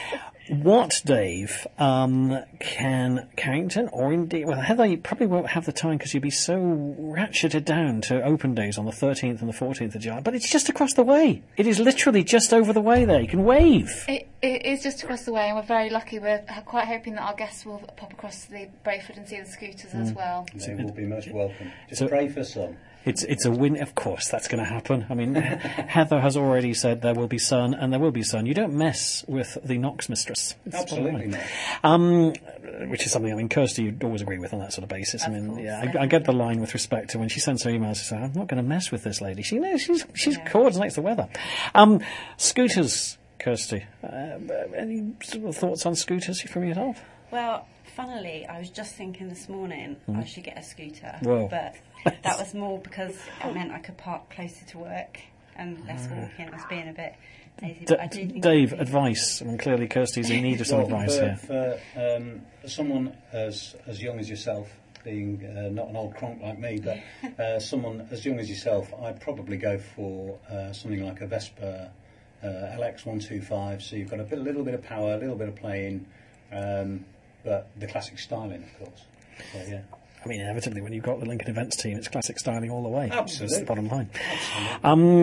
what, Dave, um, can Carrington, or indeed, well, Heather, you probably won't have the time because you'll be so ratcheted down to open days on the thirteenth and the fourteenth of July, but it's just across the way. It is literally just over the way there. You can wave. It, it is just across the way, and we're very lucky. We're quite hoping that our guests will pop across to the Brayford and see the scooters mm. as well. They will be most welcome. Just so, pray for some. It's it's a win. Of course, that's going to happen. I mean, Heather has already said there will be sun, and there will be sun. You don't mess with the Knox mistress. It's Absolutely not. Um, which is something, I mean, Kirsty, you'd always agree with on that sort of basis. Of I mean, course, yeah, I, I get the line with respect to when she sends her emails, she says, I'm not going to mess with this lady. She knows, she's, she's yeah. coordinates the weather. Um, scooters, Kirsty. Uh, any sort of thoughts on scooters from yourself? Well, funnily, I was just thinking this morning mm. I should get a scooter. Whoa. But that was more because it meant I could park closer to work and less walking. I was being a bit lazy. D- but I do think Dave, advice. I mean, clearly Kirsty's in need of some well, advice for, here. For um, someone as as young as yourself, being uh, not an old cronk like me, but uh, someone as young as yourself, I'd probably go for uh, something like a Vespa uh, L X one twenty-five. So you've got a bit, a little bit of power, a little bit of playing, um, but the classic styling, of course. So, yeah. I mean, inevitably, when you've got the Lincoln Events team, it's classic styling all the way. Absolutely. That's the bottom line. Absolutely.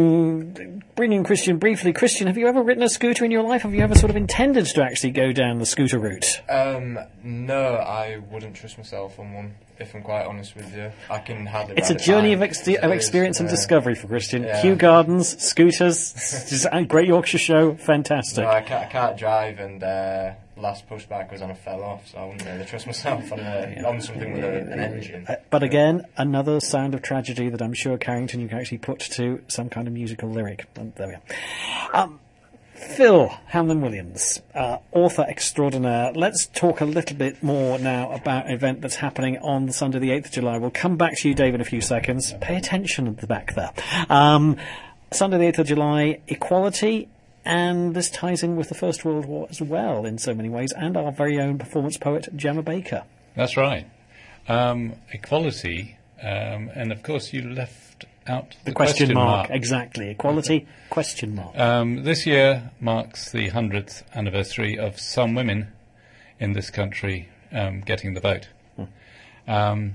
Um, bringing Christian briefly. Christian, have you ever ridden a scooter in your life? Have you ever sort of intended to actually go down the scooter route? Um, no, I wouldn't trust myself on one, if I'm quite honest with you. I can hardly It's a ride journey a of, ex- of experience and yeah. discovery for Christian. Yeah. Kew Gardens, scooters, just a Great Yorkshire Show, fantastic. No, I can't, I can't drive, and uh, last pushback was on a fell off, so I wouldn't really trust myself on, a, yeah. on something with a, an engine. Uh, but again, another sound of tragedy that I'm sure, Carrington, you can actually put to some kind of musical lyric. Um, there we are. Um, Phil Hamlin-Williams, uh, author extraordinaire. Let's talk a little bit more now about an event that's happening on Sunday the eighth of July. We'll come back to you, Dave, in a few seconds. Pay attention at the back there. Um, Sunday the eighth of July, equality. And this ties in with the First World War as well, in so many ways, and our very own performance poet, Gemma Baker. That's right. Um, equality, um, and of course you left out the, the question, question mark. mark. Exactly. Equality, question mark. Um, this year marks the hundredth anniversary of some women in this country um, getting the vote. Hmm. Um,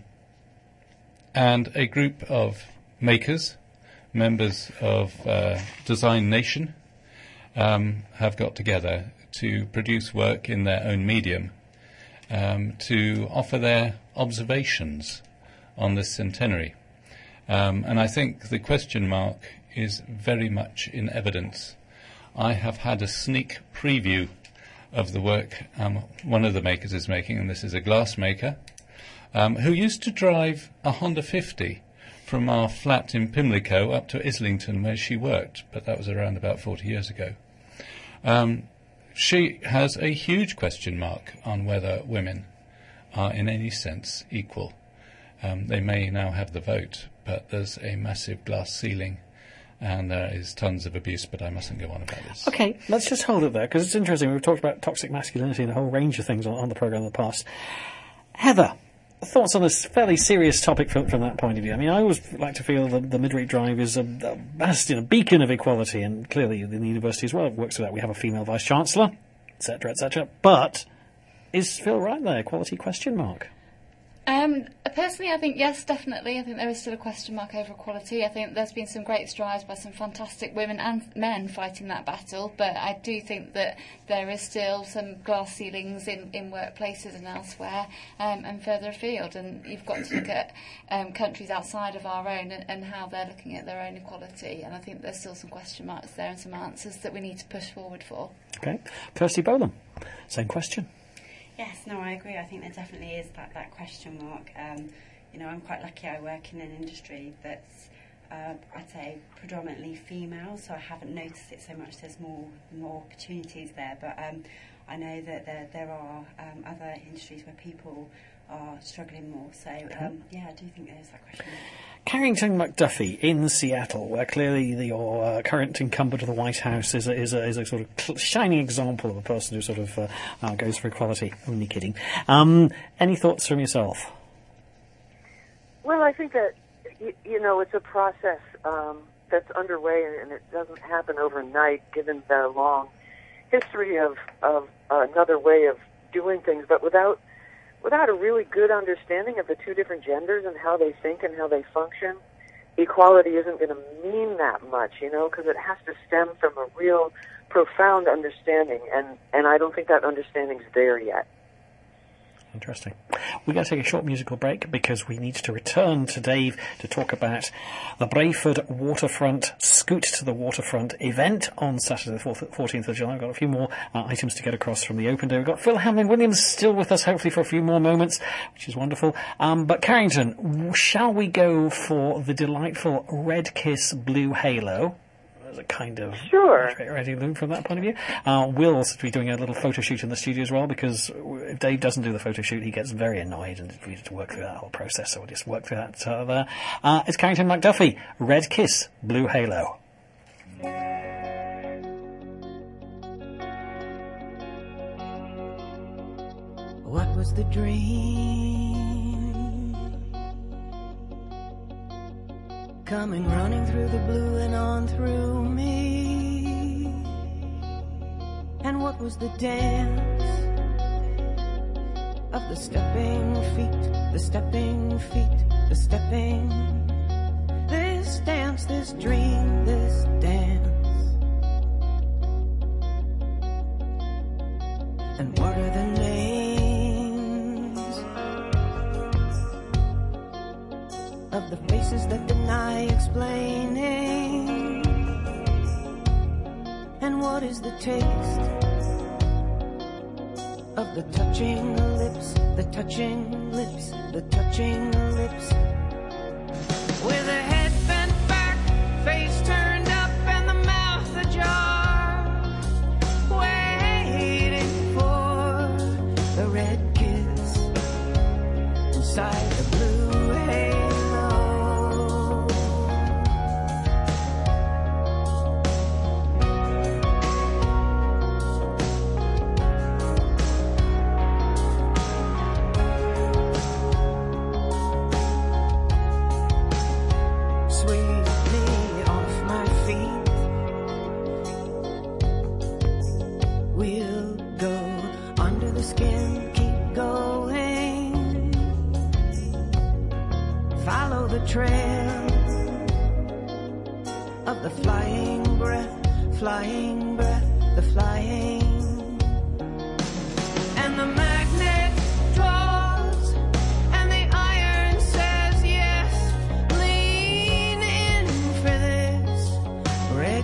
and a group of makers, members of uh, Design Nation, Um, have got together to produce work in their own medium um, to offer their observations on this centenary. Um, and I think the question mark is very much in evidence. I have had a sneak preview of the work um, one of the makers is making, and this is a glass maker, um, who used to drive a Honda fifty from our flat in Pimlico up to Islington where she worked, but that was around about forty years ago. Um, she has a huge question mark on whether women are in any sense equal. Um, they may now have the vote, but there's a massive glass ceiling and there is tons of abuse, but I mustn't go on about this. Okay, let's just hold it there, because it's interesting. We've talked about toxic masculinity and a whole range of things on, on the programme in the past. Heather, thoughts on this fairly serious topic from, from that point of view? I mean, I always like to feel that the Midweek Drive is a, a bastion, a beacon of equality, and clearly in the university as well it works with that. We have a female vice-chancellor, et cetera, et cetera. But is Phil right there? Equality question mark? Um, personally, I think yes, definitely. I think there is still a question mark over equality. I think there's been some great strides by some fantastic women and men fighting that battle, but I do think that there is still some glass ceilings in, in workplaces and elsewhere, um, and further afield. And you've got to look at um, countries outside of our own and, and how they're looking at their own equality. And I think there's still some question marks there and some answers that we need to push forward for. Okay. Kirsty Bolam, same question. Yes, no, I agree. I think there definitely is that, that question mark. Um, you know, I'm quite lucky I work in an industry that's, uh, I'd say, predominantly female, so I haven't noticed it so much. There's more more opportunities there, but um, I know that there, there are um, other industries where people are struggling more. So, um, yeah, I do think there is that question mark. Carrington McDuffie in Seattle, where clearly the, your uh, current incumbent of the White House is a, is a, is a sort of cl- shining example of a person who sort of uh, uh, goes for equality. Only kidding. Um, any thoughts from yourself? Well, I think that, you, you know, it's a process um, that's underway, and it doesn't happen overnight, given the long history of, of uh, another way of doing things. But without without a really good understanding of the two different genders and how they think and how they function, equality isn't going to mean that much, you know, because it has to stem from a real profound understanding, and, and I don't think that understanding's there yet. Interesting. We've got to take a short musical break because we need to return to Dave to talk about the Brayford Waterfront Scoot to the Waterfront event on Saturday the fourteenth of July. We've got a few more uh, items to get across from the open day. We've got Phil Hamlin-Williams still with us, hopefully for a few more moments, which is wonderful. Um, but Carrington, shall we go for the delightful Red Kiss Blue Halo? As a kind of sure. ready loop from that point of view. Uh, we'll also be doing a little photo shoot in the studio as well, because if Dave doesn't do the photo shoot, he gets very annoyed, and we need to work through that whole process, so we'll just work through that uh, there. Uh, it's Carrington McDuffie, Red Kiss, Blue Halo. What was the dream? Coming running through the blue and on through me. And what was the dance of the stepping feet, the stepping feet, the stepping. This dance, this dream, this dance. And what are the names of the faces that deny explaining? And what is the taste of the touching lips, the touching lips, the touching lips? With a head bent back, face turned up, and the mouth ajar, waiting for the red kiss inside the blue halo. Trail of the flying breath, flying breath, the flying. And the magnet draws, and the iron says yes. Lean in for this red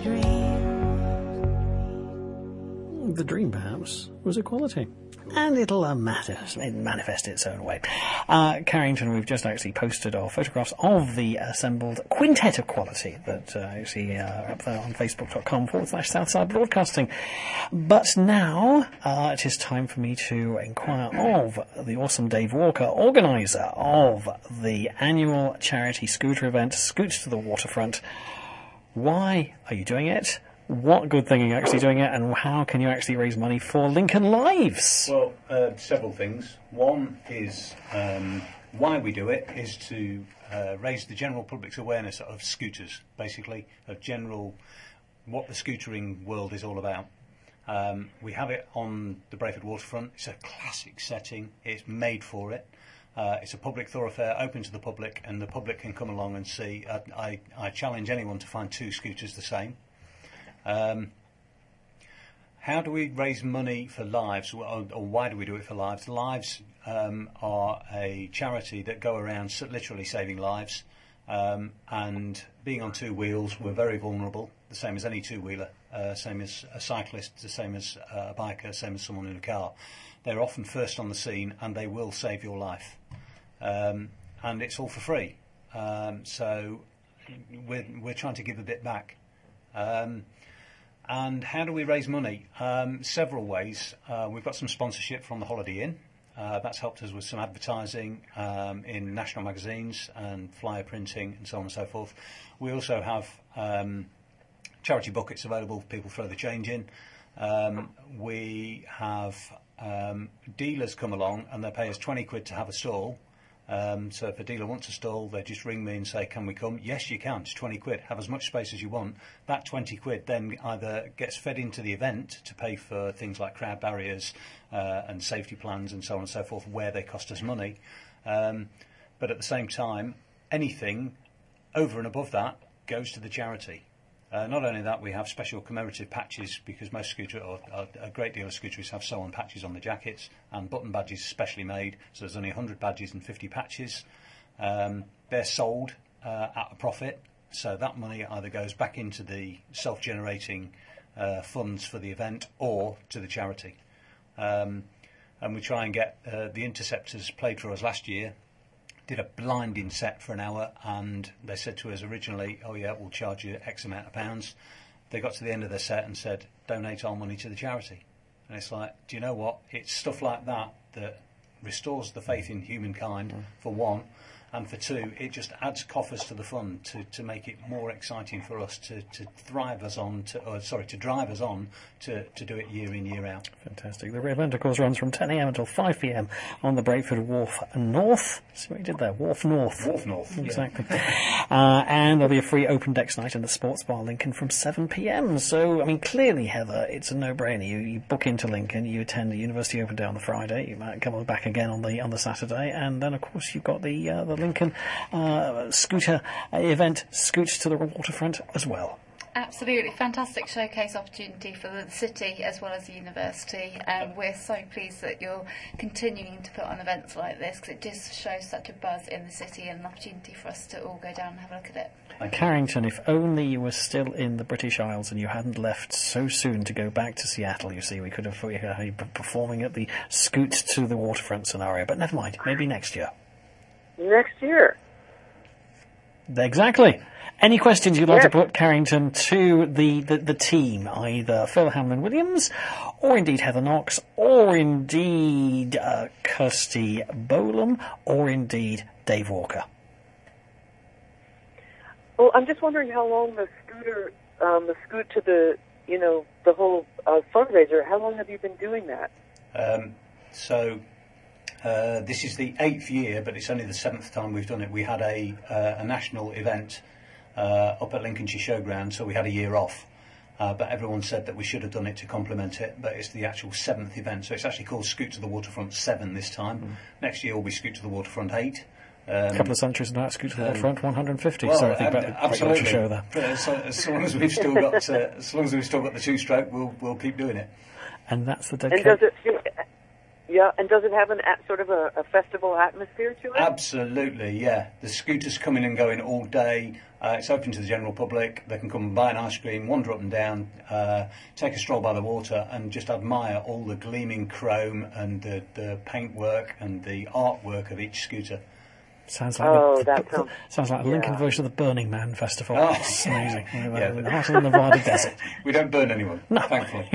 The dream, perhaps, was equality. And it'll uh, matter, manifest its own way. Uh, Carrington, we've just actually posted our photographs of the assembled quintet of quality that uh, you see uh, up there on facebook.com forward slash Southside Broadcasting. But now uh, it is time for me to inquire of the awesome Dave Walker, organiser of the annual charity scooter event, Scoot to the Waterfront. Why are you doing it? What good thing are you actually doing it, and how can you actually raise money for Lincoln Lives? Well, uh, several things. One is um, why we do it is to uh, raise the general public's awareness of scooters, basically, of general what the scootering world is all about. Um, we have it on the Brayford waterfront. It's a classic setting. It's made for it. Uh, it's a public thoroughfare, open to the public, and the public can come along and see. I, I, I challenge anyone to find two scooters the same. Um, how do we raise money for Lives, or, or why do we do it for Lives? Lives um, are a charity that go around literally saving lives, um, and being on two wheels, we're very vulnerable, the same as any two-wheeler, uh, same as a cyclist, the same as a biker, same as someone in a car. They're often first on the scene, and they will save your life, um, and it's all for free. Um, so we're, we're trying to give a bit back. Um, And how do we raise money? Um, several ways. Uh, we've got some sponsorship from the Holiday Inn. Uh, that's helped us with some advertising um, in national magazines and flyer printing and so on and so forth. We also have um, charity buckets available. People throw the change in. Um, we have um, dealers come along and they pay us twenty quid to have a stall. Um, so if a dealer wants a stall, they just ring me and say, can we come? Yes, you can. It's twenty quid. Have as much space as you want. That twenty quid then either gets fed into the event to pay for things like crowd barriers uh, and safety plans and so on and so forth, where they cost us money. Um, but at the same time, anything over and above that goes to the charity. Uh, not only that, we have special commemorative patches, because most scooter, or, or a great deal of scooters have sew-on patches on the jackets, and button badges specially made. So there's only one hundred badges and fifty patches. Um, they're sold uh, at a profit, so that money either goes back into the self-generating uh, funds for the event or to the charity. Um, and we try and get uh, the Interceptors played for us last year. Did a blinding set for an hour, and they said to us originally, oh yeah, we'll charge you X amount of pounds. They got to the end of their set and said, donate our money to the charity. And it's like, do you know what? It's stuff like that that restores the faith in humankind, mm. for one, and for two, it just adds coffers to the fund to, to make it more exciting for us to, to thrive us on, to, or sorry, to drive us on to, to do it year in, year out. Fantastic. The event, of course, runs from ten a m until five p m on the Brayford Wharf North. See what you did there? Wharf North. Wharf North. Exactly. Yeah. uh, and there'll be a free open decks night in the Sports Bar Lincoln from seven p m. So, I mean, clearly, Heather, it's a no-brainer. You, you book into Lincoln, you attend the University Open Day on the Friday, you might come back again on the on the Saturday, and then, of course, you've got the uh, the Lincoln uh, scooter event, Scoot to the Waterfront, as well. Absolutely fantastic showcase opportunity for the city as well as the university. Um, we're so pleased that you're continuing to put on events like this, because it just shows such a buzz in the city and an opportunity for us to all go down and have a look at it. Uh, Carrington, if only you were still in the British Isles and you hadn't left so soon to go back to Seattle, you see, we could have we had you performing at the Scoot to the Waterfront scenario. But never mind, maybe next year. Next year. Exactly. Any questions you'd like yes. to put, Carrington, to the, the, the team, either Phil Hamlin-Williams, or indeed Heather Knox, or indeed uh, Kirsty Bolam, or indeed Dave Walker? Well, I'm just wondering how long the scooter, um, the scoot to the, you know, the whole uh, fundraiser, how long have you been doing that? Um, so... Uh, this is the eighth year, but it's only the seventh time we've done it. We had a, uh, a national event uh, up at Lincolnshire Showground, so we had a year off. Uh, but everyone said that we should have done it to complement it, but it's the actual seventh event. So it's actually called Scoot to the Waterfront seven this time. Mm. Next year will be Scoot to the Waterfront eight. Um, a couple of centuries now, Scoot to the Waterfront one hundred fifty. Well, so I think um, that absolutely. Show there. Uh, so, as long as we've still got, uh, as long as we've still got the two-stroke, we'll we'll keep doing it. And that's the dedication. And does it? Yeah, and does it have an at sort of a, a festival atmosphere to it? Absolutely, yeah. The scooters coming and going all day. Uh, it's open to the general public. They can come and buy an ice cream, wander up and down, uh, take a stroll by the water, and just admire all the gleaming chrome and the, the paintwork and the artwork of each scooter. Sounds like Oh, a, that sounds- sounds like a yeah. Lincoln version of the Burning Man Festival. Oh. It's amazing. Yeah. In the heart of the Nevada desert. We don't burn anyone, No. thankfully.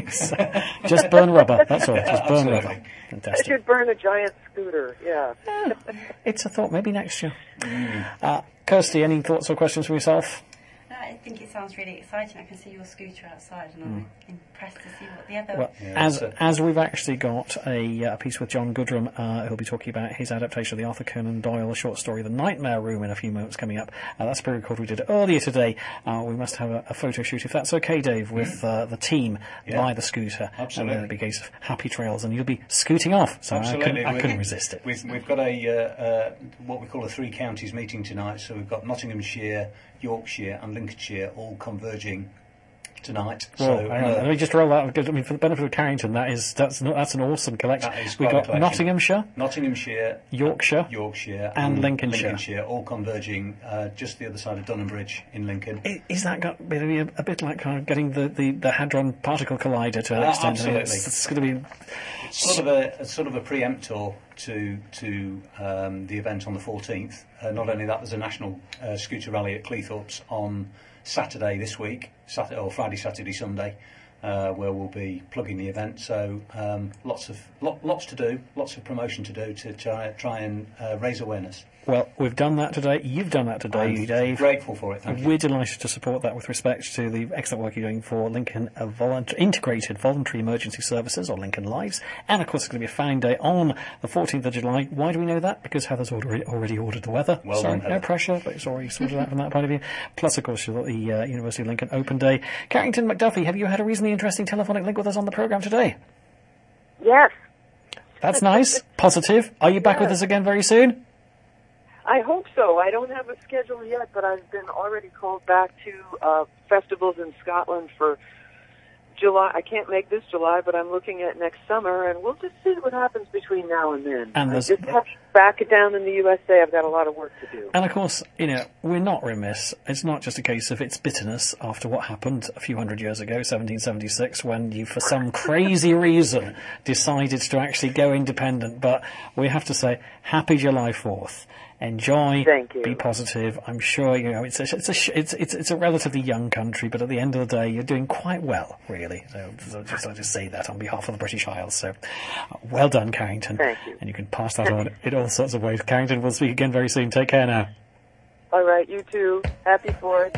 Just burn rubber, that's all. Yeah, Just burn absolutely. rubber. I Fantastic. should burn a giant scooter, yeah. It's a thought, maybe next year. Mm. Uh, Kirsty, any thoughts or questions from yourself? No, I think it sounds really exciting. I can see your scooter outside, and I'm impressed to see what the other. Well, Yeah, as that's it. as we've actually got a, uh, piece with John Goodrum, uh, who'll be talking about his adaptation of the Arthur Conan Doyle short story, The Nightmare Room, in a few moments coming up. Uh, that's a pre-record we did earlier today. Uh, we must have a, a photo shoot, if that's okay, Dave, with uh, the team Yeah. by the scooter. Absolutely. And then it'll be a case of happy trails, and you'll be scooting off. So I Absolutely. couldn't, I We- couldn't resist it. We've, we've got a uh, uh, what we call a three counties meeting tonight. So we've got Nottinghamshire, Yorkshire, and Lincolnshire all converging tonight. Well, so hang on, uh, let me just roll that. Because, I mean, for the benefit of Carrington, that is that's not, that's an awesome collection. That is We've quite a got collection. Nottinghamshire, Nottinghamshire, Yorkshire, Yorkshire, and Lincolnshire. Lincolnshire all converging uh, just the other side of Dunham Bridge in Lincoln. I- Is that got maybe a, a bit like kind of getting the, the, the Hadron Particle Collider to an Ah, extent? I mean, absolutely. it's, it's going to be Sort of a, a sort of a preemptor to to um, the event on the fourteenth. Uh, not only that, there's a national uh, scooter rally at Cleethorpes on Saturday this week, Saturday or Friday, Saturday, Sunday, uh, where we'll be plugging the event. So um, lots of lot, lots to do, lots of promotion to do to try try and uh, raise awareness. well. We've done that today. You've done that today, I'm Dave. grateful for it. Thank you. We're delighted to support that with respect to the excellent work you're doing for Lincoln uh, volunt- Integrated Voluntary Emergency Services, or Lincoln Lives. And, of course, it's going to be a fine day on the fourteenth of July. Why do we know that? Because Heather's already, already ordered the weather. Well Sorry, done, no Heather. pressure, but it's already sorted out from that point of view. Plus, of course, you've got the uh, University of Lincoln Open Day. Carrington McDuffie, have you had a reasonably interesting telephonic link with us on the programme today? Yes, That's nice. Positive. Are you back with us again very soon? I hope so. I don't have a schedule yet, but I've been already called back to uh, festivals in Scotland for July. I can't make this July, but I'm looking at next summer, and we'll just see what happens between now and then. And I there's- just have back down in the U S A. I've got a lot of work to do. And of course, you know, we're not remiss. It's not just a case of its bitterness after what happened a few hundred years ago, seventeen seventy-six, when you, for some crazy reason, decided to actually go independent. But we have to say, happy July fourth. Enjoy. Thank you. Be positive. I'm sure you know it's a, it's a sh- it's it's it's a relatively young country, but at the end of the day, you're doing quite well, really. So, so just I just say that on behalf of the British Isles. So, uh, well done, Carrington. Thank you. And you can pass that on in all sorts of ways. Carrington, we'll speak again very soon. Take care now. All right, you too. Happy Fourth.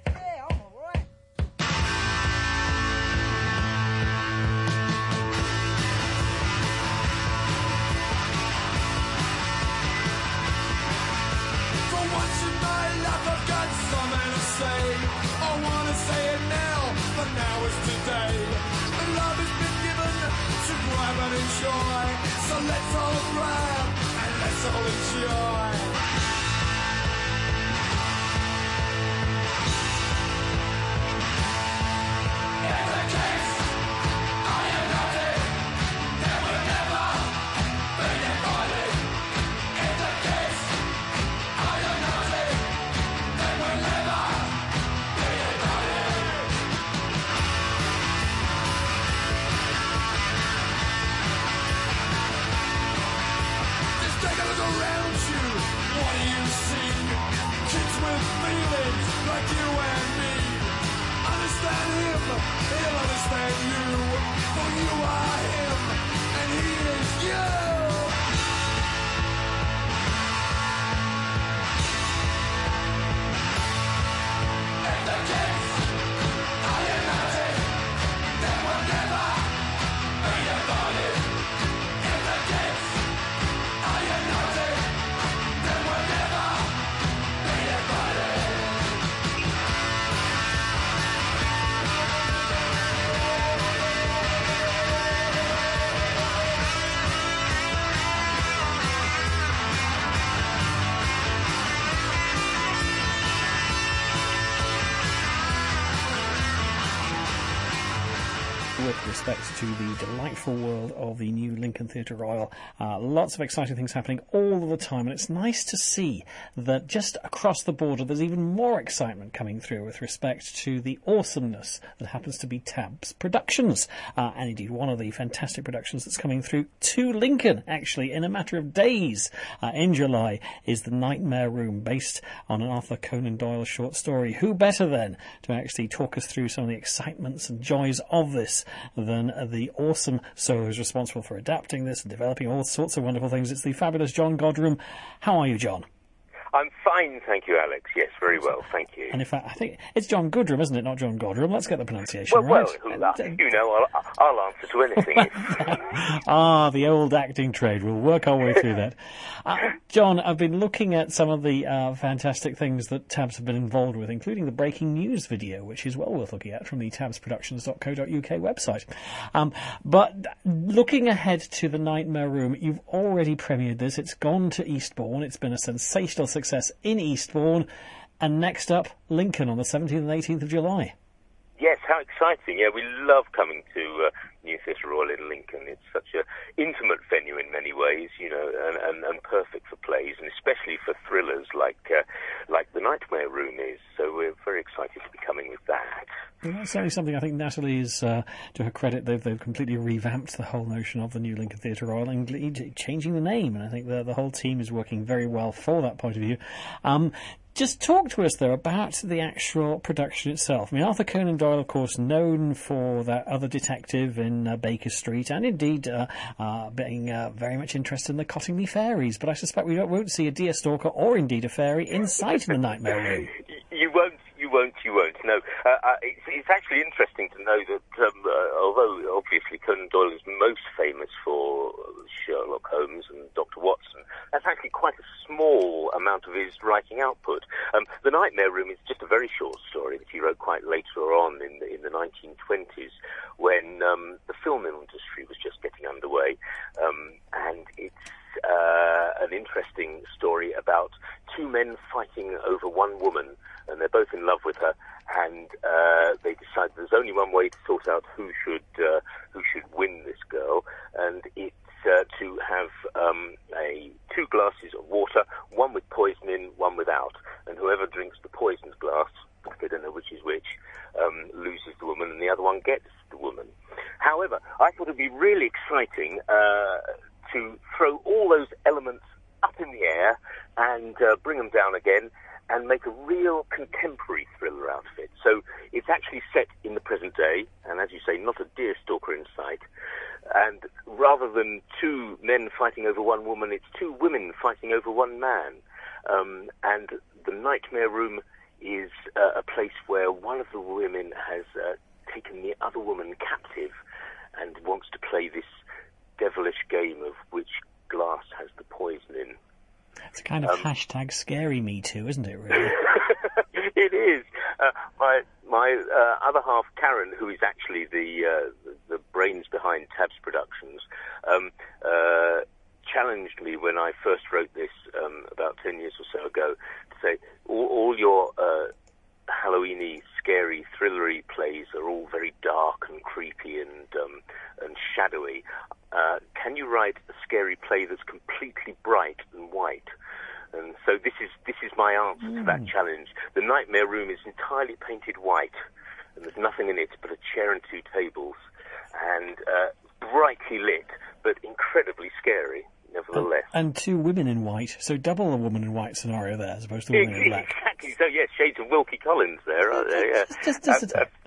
For once in my life I've got something to say. I wanna say it now, but now is today. Love has been given to grab and enjoy. So let's all grab and let's all enjoy. In the case I am nothing, there will never be divided. In the case I am nothing, there will never be divided. Just take a look around you. What do you see? Kids with feelings like you and me. Understand him, he'll understand you. For you are him, and he is you. In the case I am nothing, there will never be divided. In the case I am nothing, there will never be divided. with respect to the delightful world of the new Lincoln Theatre Royal. Uh, lots of exciting things happening all of the time, and it's nice to see that just across the border there's even more excitement coming through with respect to the awesomeness that happens to be Tabs Productions, uh, and indeed one of the fantastic productions that's coming through to Lincoln, actually, in a matter of days. Uh, in July is The Nightmare Room, based on an Arthur Conan Doyle short story. Who better, then, to actually talk us through some of the excitements and joys of this than the awesome soul who's responsible for adapting this and developing all sorts of wonderful things. It's the fabulous John Godrum. How are you, John? I'm fine, thank you, Alex. Yes, very well, thank you. And in fact, I think it's John Goodrum, isn't it, not John Godrum? Let's get the pronunciation well, right. Well, and, uh, you know, I'll, I'll answer to anything. Ah, the old acting trade. We'll work our way through that. Uh, John, I've been looking at some of the uh, fantastic things that Tabs have been involved with, including the breaking news video, which is well worth looking at from the tabs productions dot co dot uk website. Um, but looking ahead to The Nightmare Room, you've already premiered this. It's gone to Eastbourne. It's been a sensational success in Eastbourne, and next up, Lincoln on the seventeenth and eighteenth of July. Yes, how exciting. Yeah, we love coming to uh, New Theatre Royal in Lincoln. It's such an intimate venue in many ways, you know, and, and, and perfect for plays, and especially for thrillers like uh, like The Nightmare Room is. So we're very excited to be coming with that. Well, that's certainly something I think Natalie is, uh, to her credit, they've, they've completely revamped the whole notion of the new Lincoln Theatre Royal, and changing the name, and I think the, the whole team is working very well for that point of view. Um, Just talk to us, though, about the actual production itself. I mean, Arthur Conan Doyle, of course, known for that other detective in uh, Baker Street, and indeed uh, uh, being uh, very much interested in the Cottingley Fairies. But I suspect we won't see a deer stalker or indeed a fairy inside the Nightmare Room. You won't. You won't, you won't, no. Uh, uh, it's, it's actually interesting to know that, um, uh, although obviously Conan Doyle is most famous for Sherlock Holmes and Doctor Watson, that's actually quite a small amount of his writing output. Um, the Nightmare Room is just a very short story that he wrote quite later on in the, in the nineteen twenties, when um, the film industry was just getting underway, um, and it's uh, an interesting story about two men fighting over one woman, and they're both in love with her, and uh, they decide there's only one way to sort out who should uh, who should win this girl, and it's uh, to have um, a two glasses of water, one with poison in, one without, and whoever drinks the poisoned glass, because they don't know which is which, um, loses the woman, and the other one gets the woman. However, I thought it'd be really exciting uh, to throw all those elements up in the air and uh, bring them down again, and make a real contemporary thriller out of it. So it's actually set in the present day, and as you say, not a deer stalker in sight. And rather than two men fighting over one woman, it's two women fighting over one man. Um, and the Nightmare Room is uh, a place where one of the women has uh, taken the other woman captive and wants to play this devilish game of which glass has the poison in. It's a kind of um, hashtag scary me too, isn't it, really? It is. Uh, my my uh, other half, Karen, who is actually the uh, the brains behind Tabs Productions, um, uh, challenged me when I first wrote this um, about ten years or so ago to say, all, all your uh, Halloween-y, scary, thrillery plays are all very dark and creepy and um, and shadowy. Uh, can you write a scary play that's completely bright and white? And so this is this is my answer mm. to that challenge. The Nightmare Room is entirely painted white, and there's nothing in it but a chair and two tables, and uh, brightly lit, but incredibly scary, nevertheless. And, and two women in white, so double a woman in white scenario there, as opposed to a woman in black. Exactly, so yes, shades of Wilkie Collins there, aren't there? Yeah. Just, just a touch.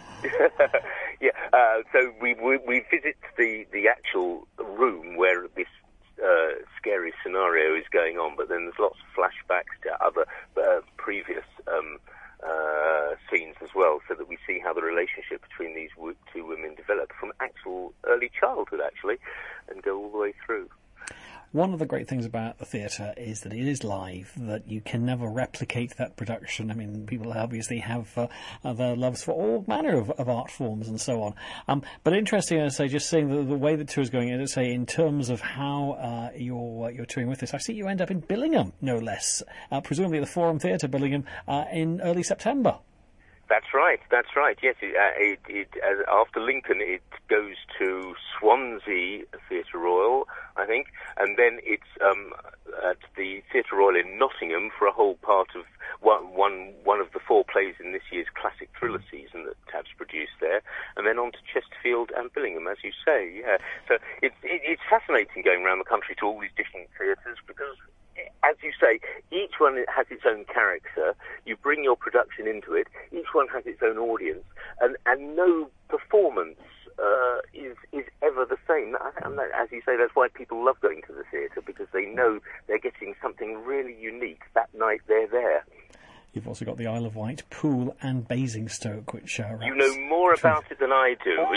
Yeah, uh, so we, we we visit the, the actual room where this uh, scary scenario is going on, but then there's lots of flashbacks to other uh, previous um, uh, scenes as well, so that we see how the relationship between these w- two women develop from actual early childhood, actually, and go all the way through. One of the great things about the theatre is that it is live, that you can never replicate that production. I mean, people obviously have uh, their loves for all manner of, of art forms and so on. Um, but interesting, I say, just seeing the, the way the tour is going, I say, in terms of how uh, you're, uh, you're touring with this, I see you end up in Billingham, no less, uh, presumably the Forum Theatre, Billingham, uh, in early September. That's right. That's right. Yes, it, uh, it, it uh, after Lincoln, it goes to Swansea Theatre Royal, I think, and then it's um, at the Theatre Royal in Nottingham for a whole part of one, one, one of the four plays in this year's classic thriller season that Tab's produced there, and then on to Chesterfield and Billingham, as you say. Yeah. So it's it, it's fascinating going around the country to all these different theatres because, as you say, each one has its own character. You bring your production into it. Each one has its own audience, and and no performance uh, is is ever the same. And that, as you say, that's why people love going to the theatre, because they know they're getting something really unique that night they're there. You've also got the Isle of Wight, Poole and Basingstoke, which uh, you know more about it than I do. Oh, which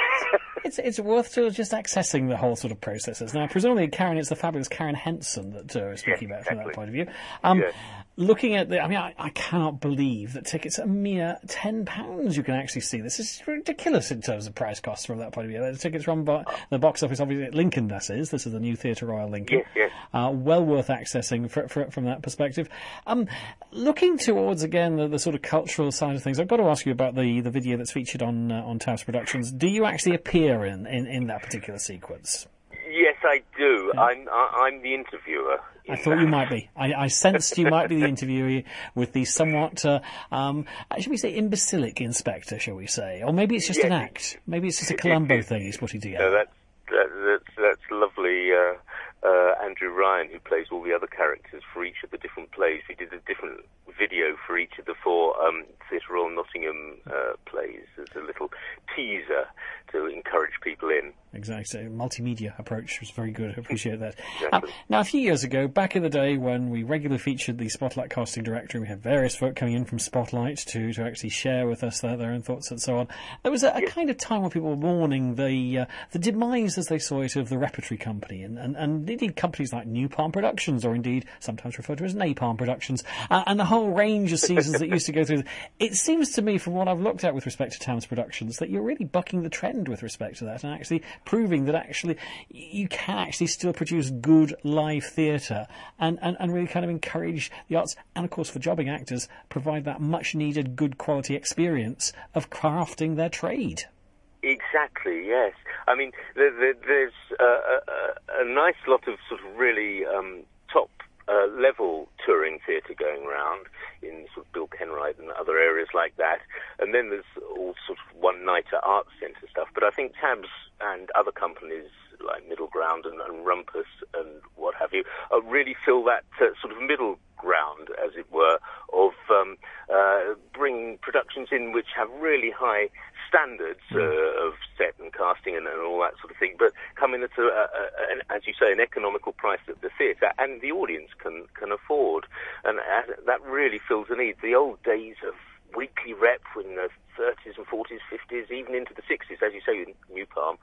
it's it's worth sort of just accessing the whole sort of processes. Now, presumably, Karen, it's the fabulous Karen Henson that uh, is speaking yes, about exactly. from that point of view. Um, yes. Looking at the, I mean, I, I cannot believe that tickets are a mere ten pounds. You can actually see this is ridiculous in terms of price costs from that point of view. The tickets run by the box office, obviously at Lincoln. This is this is the new Theatre Royal Lincoln. Yes, yes. Uh, well worth accessing for, for, from that perspective. Um, looking towards again the, the sort of cultural side of things, I've got to ask you about the, the video that's featured on uh, on Tabs Productions. Do you actually appear in, in, in that particular sequence? Yes, I do. Yeah. I'm I, I'm the interviewer. I thought you might be. I, I sensed you might be the interviewee with the somewhat, uh, um, shall we say, imbecilic inspector, shall we say? Or maybe it's just yes. an act. Maybe it's just a Columbo thing he's putting together. No, that's, that, that's, that's lovely. Uh, uh, Andrew Ryan, who plays all the other characters for each of the different plays. He did a different video for each of the four um, Theatre Royal Nottingham uh, plays as a little teaser to encourage people in. Exactly. So multimedia approach was very good. I appreciate that. Exactly. Um, now, a few years ago, back in the day when we regularly featured the Spotlight casting director, we had various folk coming in from Spotlight to, to actually share with us their, their own thoughts and so on. There was a, a yes. kind of time when people were mourning the uh, the demise, as they saw it, of the repertory company, and, and, and indeed companies like New Palm Productions, or indeed sometimes referred to as Napalm Productions, uh, and the whole range of seasons that used to go through. It seems to me, from what I've looked at with respect to Tams Productions, that you're really bucking the trend with respect to that, and actually proving that actually you can actually still produce good live theatre and, and, and really kind of encourage the arts, and of course for jobbing actors, provide that much needed good quality experience of crafting their trade. Exactly, yes. I mean, there, there, there's uh, a, a nice lot of sort of really um, top uh, level touring theatre going around in sort of Bill Kenwright and other areas like that. And then there's all sort of one-nighter arts centre stuff. But I think Tabs and other companies like Middle Ground and, and Rumpus and what have you uh, really fill that uh, sort of middle ground, as it were, of um, uh, bringing productions in which have really high standards uh, of set and casting and, and all that sort of thing, but come in at, a, a, a, an, as you say, an economical price that the theatre and the audience can, can afford. And uh, that really fills the need. The old days of weekly rep in the thirties and forties, fifties, even into the sixties, as you say, in New Palm,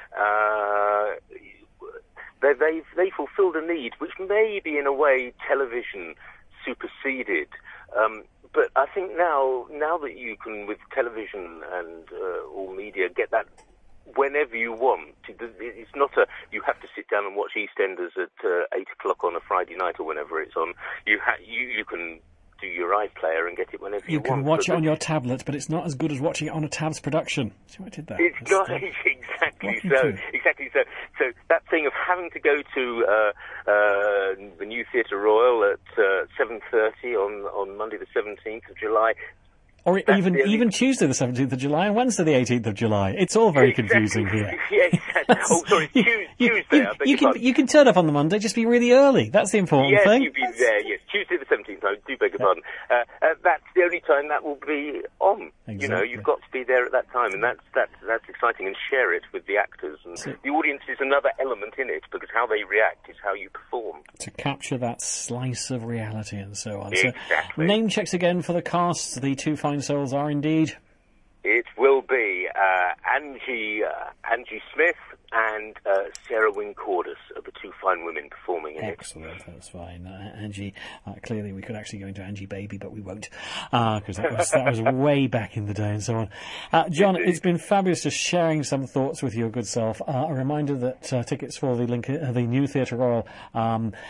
uh, they, they've, they fulfilled a need which maybe in a way television superseded. Um, but I think now, now that you can, with television and uh, all media, get that whenever you want. It's not a, you have to sit down and watch EastEnders at uh, eight o'clock on a Friday night or whenever it's on. You, ha- you, you can do your iPlayer and get it whenever you, you want. You can watch but it on your tablet, but it's not as good as watching it on a Tabs production. See, I did that. It's not exactly so. Exactly so. So that thing of having to go to uh, uh, the new Theatre Royal at uh, seven thirty on on Monday the seventeenth of July. Or That's even even Tuesday the seventeenth of July and Wednesday the eighteenth of July. It's all very exactly. confusing here. Yeah, exactly. Oh, sorry, you, Tuesday. You, you, you can you can turn up on the Monday, just be really early. That's the important yes, thing. Yes, you'll be That's... there. Yes, Tuesday the seventeenth. I do beg your pardon. Uh, uh, that's the only time that will be on. Exactly. You know, you've got to be there at that time, and that's that's that's exciting. And share it with the actors, and so, the audience is another element in it, because how they react is how you perform. To capture that slice of reality and so on. Exactly. So, name checks again for the cast. The two fine souls are indeed. It will be uh, Angie uh, Angie Smith and uh, Sarah Wynne Cordis are the two fine women performing in Excellent, it. Excellent, that's fine. Uh, Angie, uh, clearly we could actually go into Angie Baby, but we won't, because uh, that was that was way back in the day and so on. Uh, John, it's been fabulous just sharing some thoughts with your good self. Uh, a reminder that uh, tickets for the link, uh, the new Theatre Royal um, uh,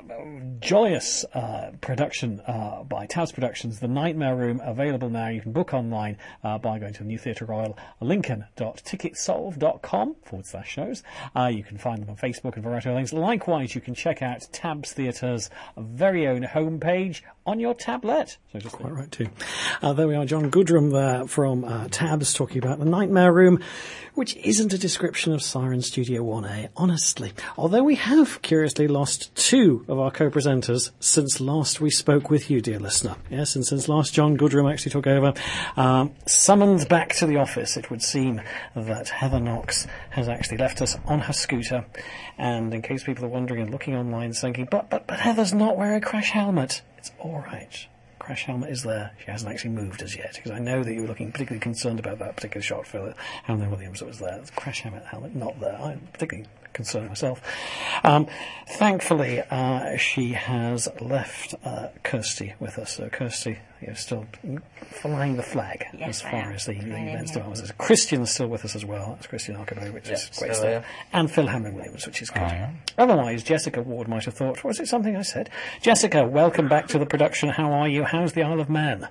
joyous uh, production uh, by Tabs Productions, The Nightmare Room, available now. You can book online uh, by going to the New Theatre Royal, lincoln dot ticketsolve dot com forward slash shows. Uh, you can find them on Facebook and variety of things. Likewise, you can check out Tabs Theatre's very own homepage on your tablet. So just quite right too. Uh, there we are, John Goodrum there from uh, Tabs talking about The Nightmare Room, which isn't a description of Siren Studio one A, honestly. Although we have, curiously, lost two of our co-presenters since last we spoke with you, dear listener. Yes, and since last John Goodrum actually took over, um, summoned back to the office, it would seem that Heather Knox has actually left us on her scooter. And in case people are wondering and looking online thinking, but, but, but Heather's not wearing a crash helmet. It's all right. Crash helmet is there. She hasn't actually moved as yet, because I know that you were looking particularly concerned about that particular shot for Helen Williams that was there. The crash helmet helmet not there. I'm particularly concerned myself. Um, thankfully, uh, she has left uh, Kirsty with us. So Kirsty, you're still flying the flag yes, as I far am. as the, the I am, events yeah. department. Christian's still with us as well. That's Christian Arcabo, which Yeah, is great still stuff. here. And Phil Hamlin Williams, which is good. I am. Otherwise, Jessica Ward might have thought, was it something I said? Jessica, welcome back to the production. How are you? How's the Isle of Man?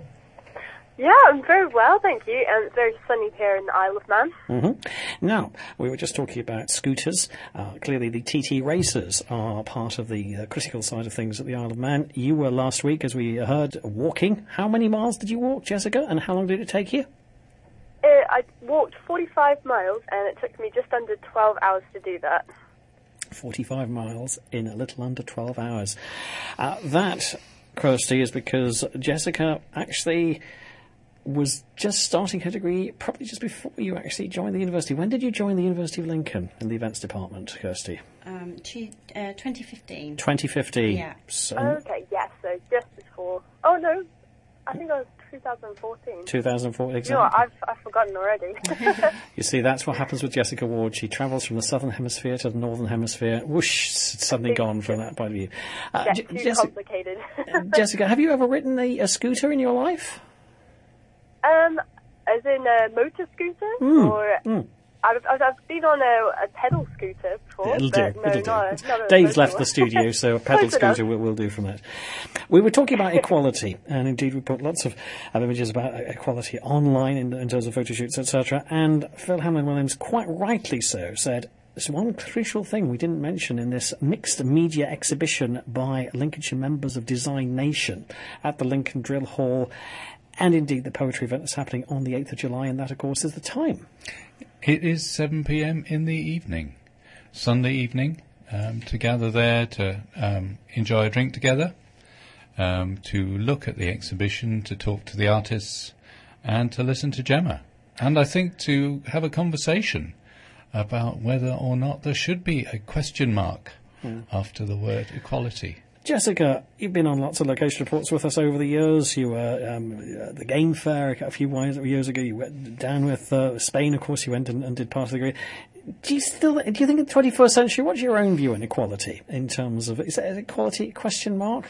Yeah, I'm very well, thank you. And it's very sunny here in the Isle of Man. Mm-hmm. Now, we were just talking about scooters. Uh, clearly, the T T racers are part of the uh, critical side of things at the Isle of Man. You were last week, as we heard, walking. How many miles did you walk, Jessica, and how long did it take you? Uh, I walked forty-five miles, and it took me just under twelve hours to do that. forty-five miles in a little under twelve hours. Uh, that, Kirsty, is because Jessica actually was just starting her degree probably just before you actually joined the university. When did you join the University of Lincoln in the events department, Kirsty? Um, to, uh, twenty fifteen. twenty fifteen. Yeah. So, Okay, yes, so just before. Oh, no, I think I was two thousand fourteen. two thousand four, exactly. You know what, I've, I've forgotten already. You see, that's what happens with Jessica Ward. She travels from the southern hemisphere to the northern hemisphere. Whoosh, it's suddenly gone from that point of view. Uh, yeah, J- too Jessica, complicated. Jessica, have you ever ridden a, a scooter in your life? Um, as in a motor scooter? Mm, Or mm. I've, I've I've been on a, a pedal scooter before, It'll but do. no, It'll do. not, a- not a Dave's motor left one. the studio, so a pedal Close enough. scooter will, will do from that. We were talking about equality, and indeed we put lots of uh, images about equality online in, in terms of photo shoots, et cetera. And Phil Hamlin Williams, quite rightly so, said, there's one crucial thing we didn't mention in this mixed media exhibition by Lincolnshire members of Design Nation at the Lincoln Drill Hall, and indeed the poetry event that's happening on the eighth of July, and that, of course, is the time. It is seven p.m. in the evening, Sunday evening, um, to gather there to um, enjoy a drink together, um, to look at the exhibition, to talk to the artists, and to listen to Gemma. And I think to have a conversation about whether or not there should be a question mark Hmm. after the word equality. Jessica, you've been on lots of location reports with us over the years. You were um, at the Game Fair a few years ago. You went down with uh, Spain, of course. You went and, and did part of the degree. Do you still? Do you think in the twenty-first century? What's your own view on equality in terms of is that an equality question mark?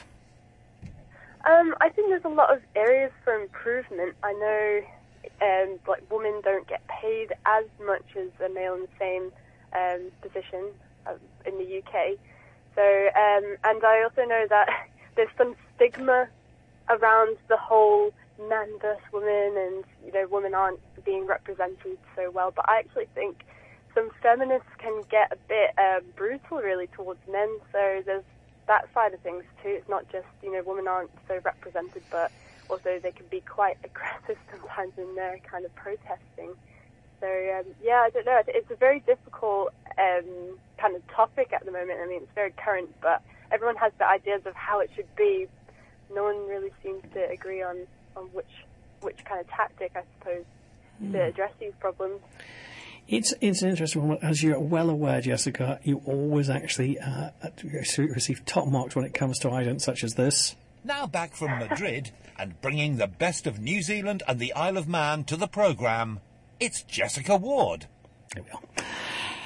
Um, I think there's a lot of areas for improvement. I know, um, like women don't get paid as much as a male in the same um, position uh, in the U K. So, um, and I also know that there's some stigma around the whole man versus woman, and you know, women aren't being represented so well. But I actually think some feminists can get a bit uh, brutal, really, towards men. So there's that side of things too. It's not just, you know, women aren't so represented, but also they can be quite aggressive sometimes in their kind of protesting. So um, yeah, I don't know. It's a very difficult um, kind of topic at the moment. I mean, it's very current, but everyone has the ideas of how it should be. No one really seems to agree on, on which which kind of tactic, I suppose, Mm. to address these problems. It's it's an interesting one. As you're well aware, Jessica, you always actually uh, receive top marks when it comes to items such as this. Now back from Madrid and bringing the best of New Zealand and the Isle of Man to the programme, it's Jessica Ward. There we are.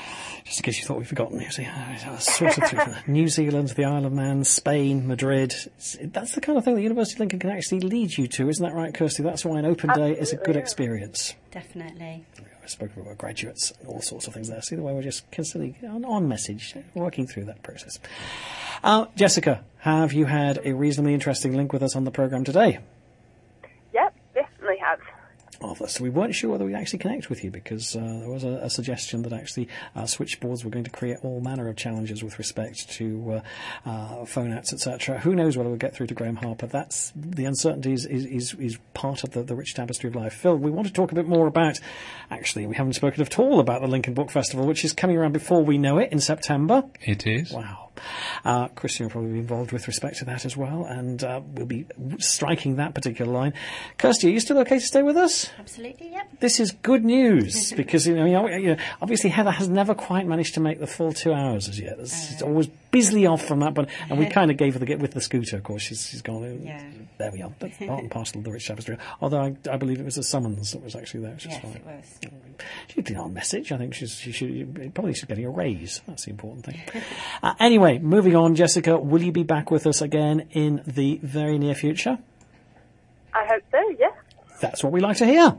Just in case you thought we'd forgotten, you see, I was sorted through New Zealand, the Isle of Man, Spain, Madrid. It's, that's the kind of thing that University of Lincoln can actually lead you to, isn't that right, Kirsty? That's why an open day is a good experience. Definitely. I've spoken about graduates and all sorts of things there. See the way we're just constantly on, on message, working through that process. Uh, Jessica, have you had a reasonably interesting link with us on the programme today? Yep, definitely have. Marvellous. We weren't sure whether we'd actually connect with you because uh, there was a, a suggestion that actually uh, switchboards were going to create all manner of challenges with respect to uh, uh, phone outs, et cetera. Who knows whether we'll get through to Graham Harper. That's the uncertainty is, is, is, is part of the, the rich tapestry of life. Phil, we want to talk a bit more about, actually, we haven't spoken at all about the Lincoln Book Festival, which is coming around before we know it in September. It is. Wow. Uh, Christian will probably be involved with respect to that as well, and uh, we'll be striking that particular line. Kirsty, are you still okay to stay with us? Absolutely, yep. This is good news, because you know, you know, obviously Heather has never quite managed to make the full two hours as yet. She's uh, always busily off from that, but and we kind of gave her the get with the scooter, of course. She's, she's gone, yeah. There we are. That's part and parcel of the rich tapestry. Although I, I believe it was a summons that was actually there. Yes, fine. it was. She's been on message. I think she's she should probably she's getting a raise. That's the important thing. uh, anyway, moving on, Jessica, will you be back with us again in the very near future? I hope so, yes. That's what we like to hear.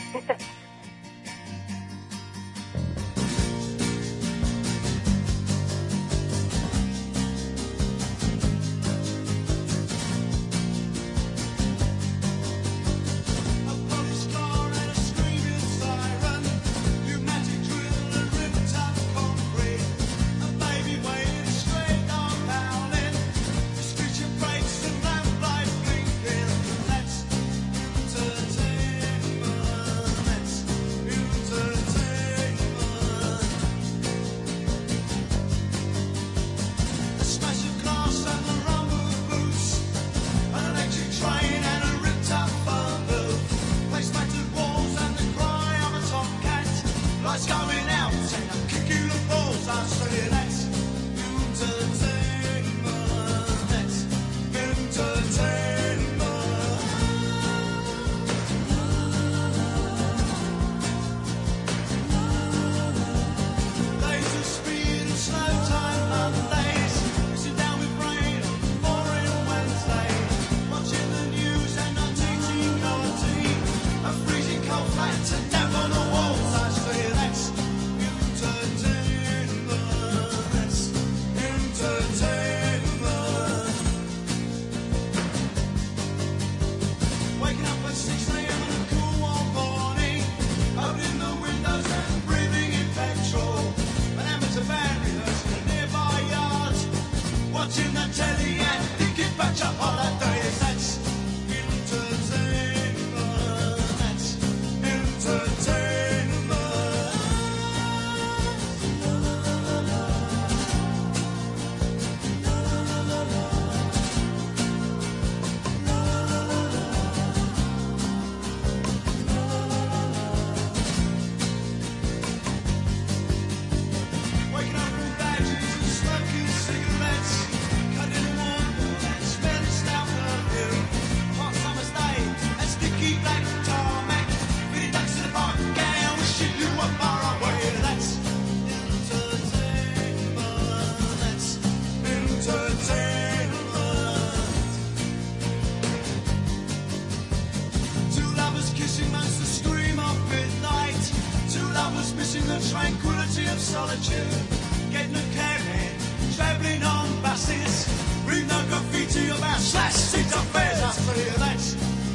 Tranquility of solitude, getting a carry, travelling on buses, read no graffiti about slash seat affairs. I tell you that's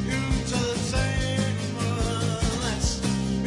entertainment. That's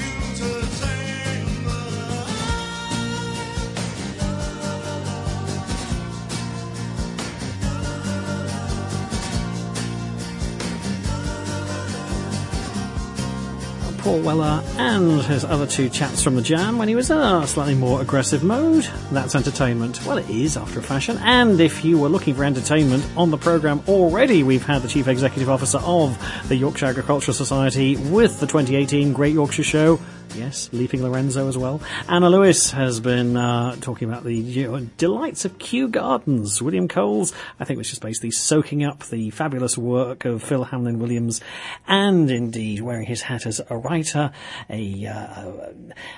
Paul Weller and his other two chats from the Jam when he was in a slightly more aggressive mode. That's entertainment. Well, it is, after a fashion. And if you were looking for entertainment on the programme already, we've had the Chief Executive Officer of the Yorkshire Agricultural Society with the twenty eighteen Great Yorkshire Show, Yes, Leaping Lorenzo as well. Anna Lewis has been uh, talking about the you know, delights of Kew Gardens. William Coles, I think, was just basically soaking up the fabulous work of Phil Hamlin Williams, and indeed wearing his hat as a writer, a, uh,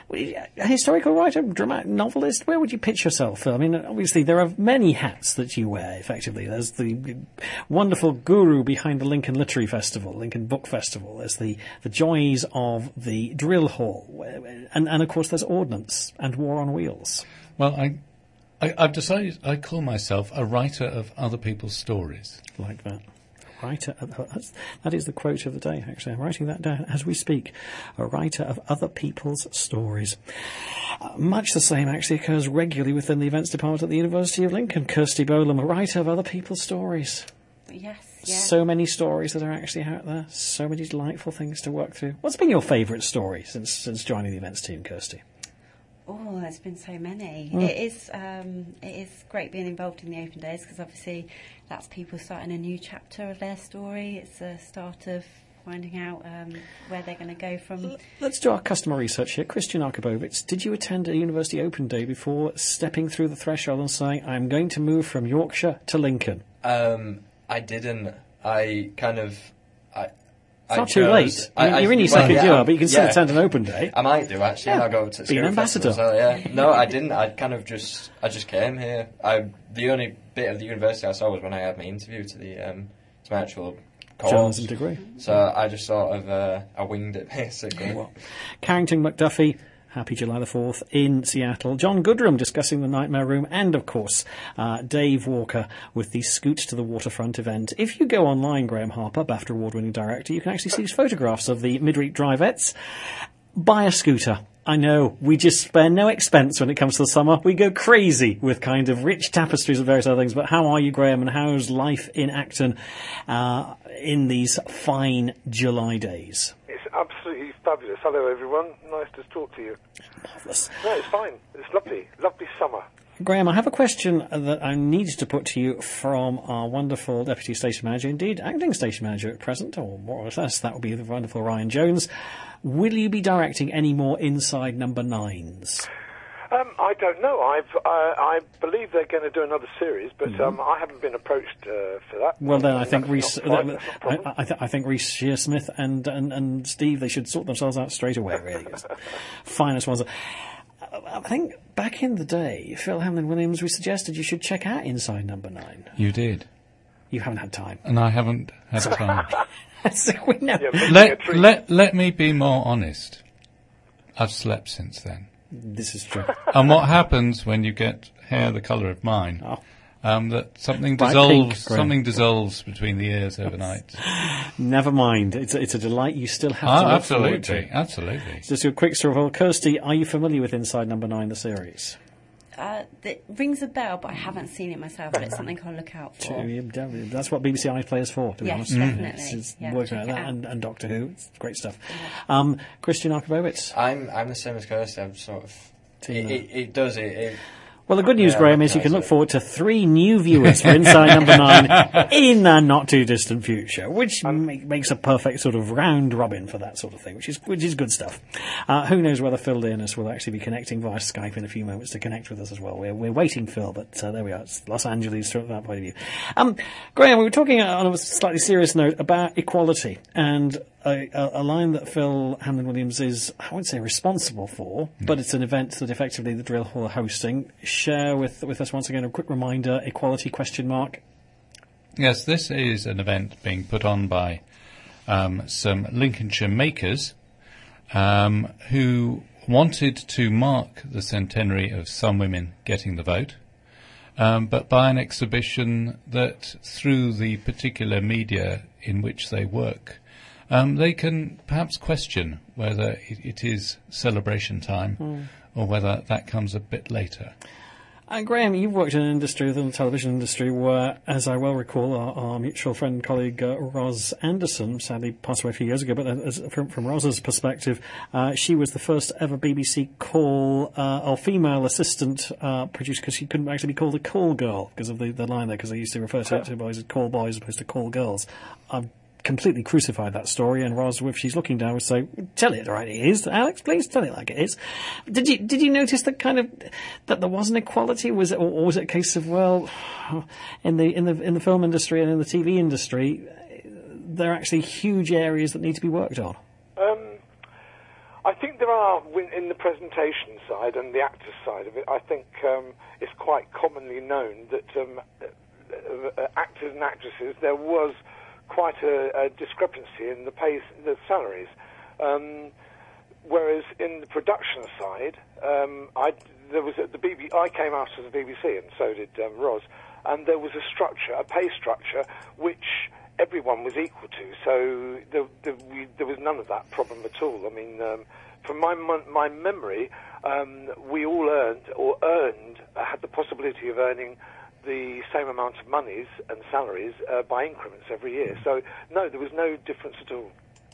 a historical writer, dramatic novelist. Where would you pitch yourself? I mean, obviously there are many hats that you wear, effectively. There's the wonderful guru behind the Lincoln Literary Festival, Lincoln Book Festival. There's the, the joys of the drill hall. And, and of course, there's Ordnance and War on Wheels. Well, I, I, I've decided I call myself a writer of other people's stories. Like that. Writer of, that's, that is the quote of the day, actually. I'm writing that down as we speak. A writer of other people's stories. Uh, much the same, actually, occurs regularly within the events department at the University of Lincoln. Kirsty Bolam, a writer of other people's stories. Yes. Yeah. So many stories that are actually out there. So many delightful things to work through. What's been your favourite story since since joining the events team, Kirsty? Oh, there's been so many. Mm. It is um, it is great being involved in the open days because obviously that's people starting a new chapter of their story. It's the start of finding out um, where they're going to go from. Let's do our customer research here. Christian Arkabovitz, did you attend a university open day before stepping through the threshold and saying, I'm going to move from Yorkshire to Lincoln? Um... I didn't. I kind of. I, it's I not chose, too late. I, I, You're in your well, second yeah, year, but you can still yeah. attend an open day. I might do actually. Yeah. I'll go to be an ambassador. So, yeah. No, I didn't. I kind of just. I just came here. I the only bit of the university I saw was when I had my interview to the um, to my actual course. Journalism degree. So I just sort of uh, I winged it basically. Well, Carrington McDuffie. Happy July the fourth in Seattle. John Goodrum discussing the Nightmare Room, and of course uh, Dave Walker with the Scoot to the Waterfront event. If you go online, Graham Harper, BAFTA award-winning director, you can actually see photographs of the Midweek Drivettes. Buy a scooter. I know, we just spare no expense when it comes to the summer. We go crazy with kind of rich tapestries and various other things. But how are you, Graham, and how's life in Acton uh, in these fine July days? It's absolutely fabulous. Hello, everyone. Nice to talk to you. Marvellous. No, it's fine. It's lovely. Lovely summer. Graham, I have a question that I needed to put to you from our wonderful Deputy Station Manager, indeed acting Station Manager at present, or more or less, that would be the wonderful Ryan Jones. Will you be directing any more Inside Number Nines? Um, I don't know. I've, uh, I believe they're going to do another series, but Mm-hmm. um, I haven't been approached uh, for that. Well, then I And think that's Reece, not fine, that- that's not a problem. I, I, th- I think Reece Shearsmith and, and and Steve, they should sort themselves out straight away. Really, It's the finest ones. I think back in the day, Phil Hamlin Williams, we suggested you should check out Inside Number Nine. You did. You haven't had time. And I haven't had time. So we know. let, let, let me be more honest. I've slept since then. This is true. And what happens when you get hair the colour of mine? Oh. Um, that something Bright dissolves. pink, Graham. something dissolves between the ears overnight. Never mind. It's a, it's a delight you still have Ah, to look forward absolutely, to. absolutely. Just a quick story of all. Kirsty, are you familiar with Inside Number Nine, the series? Uh, it rings a bell, but I haven't seen it myself. But it's something I'll look out for. That's what B B C iPlayer is for, to be Yes, honest. definitely. It's, it's Yeah, working check like it that, out. and, and Doctor Who. It's great stuff. Um, Christian Arkabowitz. I'm I'm the same as Kirsty. I'm sort of. It, it, it does it. it Well, the good news, Yeah, Graham, is you recognise can look it. forward to three new viewers for Inside Number Nine in the not-too-distant future, which make, makes a perfect sort of round robin for that sort of thing, which is which is good stuff. Uh, who knows whether Phil Dearness will actually be connecting via Skype in a few moments to connect with us as well. We're, we're waiting, Phil, but uh, there we are. It's Los Angeles from that point of view. Um, Graham, we were talking on a slightly serious note about equality, and a, a, a line that Phil Hamlin Williams is, I wouldn't say responsible for, but it's an event that effectively the Drill Hall are hosting. Share with, with us once again a quick reminder, equality question mark. Yes, this is an event being put on by um, some Lincolnshire makers um, who wanted to mark the centenary of some women getting the vote, um, but by an exhibition that, through the particular media in which they work, um, they can perhaps question whether it, it is celebration time Mm. or whether that comes a bit later. And Graham, you've worked in an industry, within the television industry, where, as I well recall, our, our mutual friend and colleague uh, Ros Anderson sadly passed away a few years ago, but as, from, from Ros's perspective, uh, she was the first ever B B C call, uh, or female assistant uh, producer, because she couldn't actually be called a call girl, because of the, the line there, because they used to refer to it to boys as call boys as opposed to call girls. I'm completely crucified that story, and Ros, if she's looking down, would say, "Tell it right it is, Alex. Please tell it like it is." Did you did you notice that kind of that there wasn't equality? Was it, or was it a case of, well, in the in the in the film industry and in the T V industry, there are actually huge areas that need to be worked on? Um, I think there are in the presentation side and the actors side of it. I think um, it's quite commonly known that um, uh, actors and actresses, there was quite a, a discrepancy in the pay, the salaries. Um, whereas in the production side, um, I there was a, the B B. I came out of the B B C, and so did um, Ros, and there was a structure, a pay structure, which everyone was equal to. So there, there, we, there was none of that problem at all. I mean, um, from my my memory, um, we all earned or earned uh, had the possibility of earning the same amount of monies and salaries uh, by increments every year. So, no, there was no difference at all.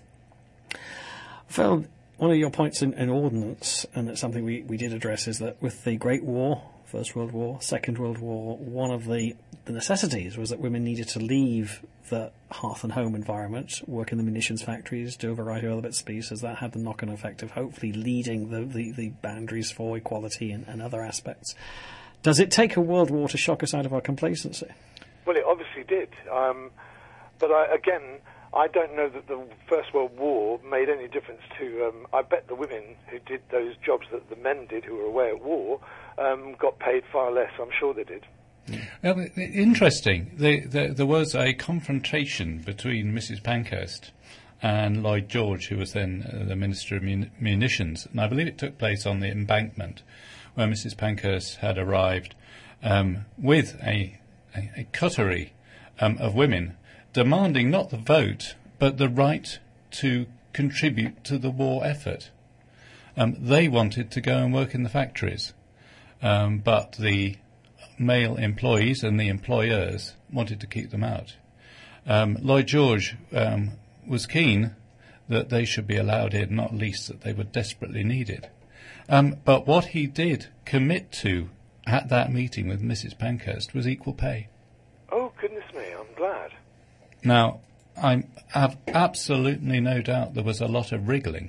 Phil, one of your points in, in Ordnance, and it's something we, we did address, is that with the Great War, First World War, Second World War, one of the, the necessities was that women needed to leave the hearth and home environment, work in the munitions factories, do a variety of other bits and pieces. That had the knock-on effect of hopefully leading the, the, the boundaries for equality and, and other aspects. Does it take a world war to shock us out of our complacency? Well, it obviously did. Um, but I, again, I don't know that the First World War made any difference to... Um, I bet the women who did those jobs that the men did who were away at war um, got paid far less. I'm sure they did. Um, interesting. They, they, there was a confrontation between Missus Pankhurst and Lloyd George, who was then uh, the Minister of Mun- Munitions. And I believe it took place on the embankment, where Missus Pankhurst had arrived um, with a, a, a coterie um, of women demanding not the vote, but the right to contribute to the war effort. Um, they wanted to go and work in the factories, um, but the male employees and the employers wanted to keep them out. Um, Lloyd George um, was keen that they should be allowed in, not least that they were desperately needed. Um, but what he did commit to at that meeting with Missus Pankhurst was equal pay. Oh, goodness me, I'm glad. Now, I have absolutely no doubt there was a lot of wriggling,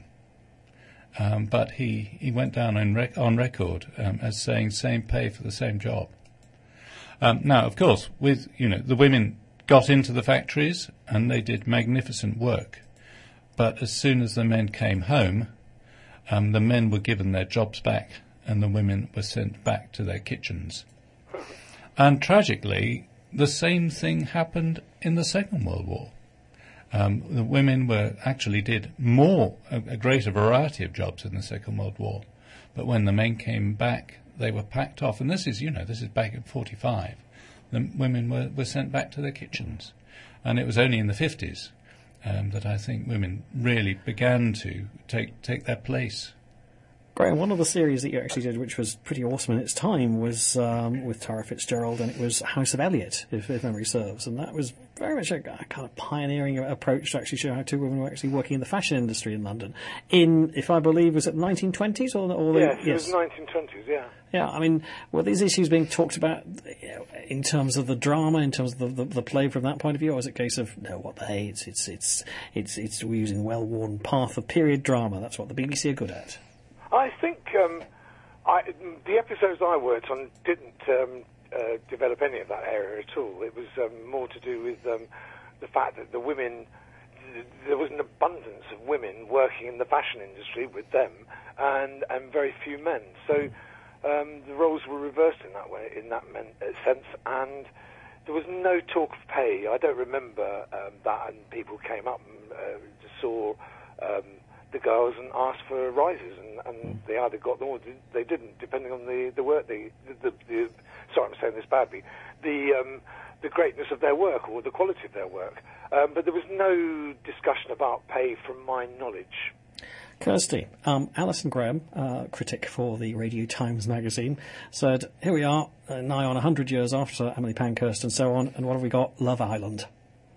um, but he, he went down on, rec- on record um, as saying same pay for the same job. Um, now, of course, with you know the women got into the factories and they did magnificent work, but as soon as the men came home, Um, the men were given their jobs back and the women were sent back to their kitchens. And tragically, the same thing happened in the Second World War. Um, the women were actually did more, a, a greater variety of jobs in the Second World War. But when the men came back, they were packed off. And this is, you know, this is back in forty-five. The women were, were sent back to their kitchens. And it was only in the fifties Um, that I think women really began to take take their place. Graham, one of the series that you actually did, which was pretty awesome in its time, was um, with Tara Fitzgerald, and it was House of Eliot, if, if memory serves. And that was very much a, a kind of pioneering approach to actually show how two women were actually working in the fashion industry in London. In, if I believe, was it the nineteen twenties? Or, or the, yes, yes, it was nineteen twenties, yeah. Yeah, I mean, were these issues being talked about in terms of the drama, in terms of the, the, the play from that point of view, or is it a case of, no, what the hey, it's, it's, it's, it's, it's we're using the well-worn path of period drama, that's what the B B C are good at? I think um, I, the episodes I worked on didn't um, uh, develop any of that area at all. It was um, more to do with um, the fact that the women, th- there was an abundance of women working in the fashion industry with them, and, and very few men. So um, the roles were reversed in that way, in that men- uh, sense, and there was no talk of pay. I don't remember um, that, and people came up and uh, saw Um, the girls and asked for rises, and, and they either got them or they didn't, depending on the, the work they, the, the, the, sorry, I'm saying this badly, the um, the greatness of their work or the quality of their work. Um, but there was no discussion about pay from my knowledge. Kirsty, um, Alison Graham, uh, critic for the Radio Times magazine, said, here we are, uh, nigh on one hundred years after Emily Pankhurst and so on, and what have we got? Love Island.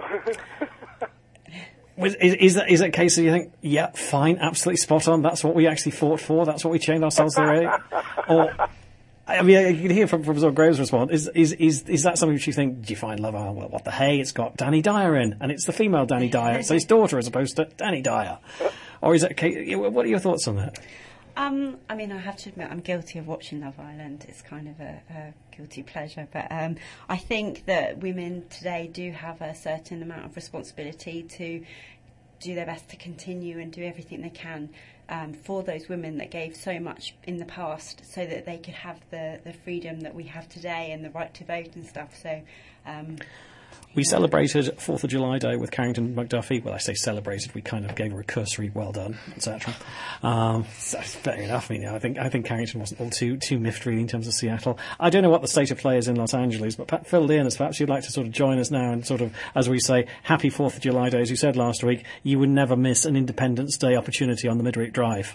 Is, is, that, is that a case that you think, yeah, fine, absolutely spot on, that's what we actually fought for, that's what we chained ourselves to, really? Or I mean, you can hear from, from sort of Graham's response. Is, is is is that something which you think, do you find Love Island, well, what the hey, it's got Danny Dyer in, and it's the female Danny Dyer, so his daughter as opposed to Danny Dyer? Or is it, okay, what are your thoughts on that? Um, I mean, I have to admit, I'm guilty of watching Love Island. It's kind of a, a guilty pleasure. But um, I think that women today do have a certain amount of responsibility to do their best to continue and do everything they can um, for those women that gave so much in the past, so that they could have the, the freedom that we have today and the right to vote and stuff. So. Um, We celebrated fourth of July Day with Carrington McDuffie. Well, I say celebrated, we kind of gave her a cursory well done, et cetera. Um, so fair enough. I mean, I think I think Carrington wasn't all too too miffed really in terms of Seattle. I don't know what the state of play is in Los Angeles, but Pat filled in as perhaps you'd like to sort of join us now and sort of, as we say, happy fourth of July Day. As you said last week, you would never miss an Independence Day opportunity on the Midweek Drive.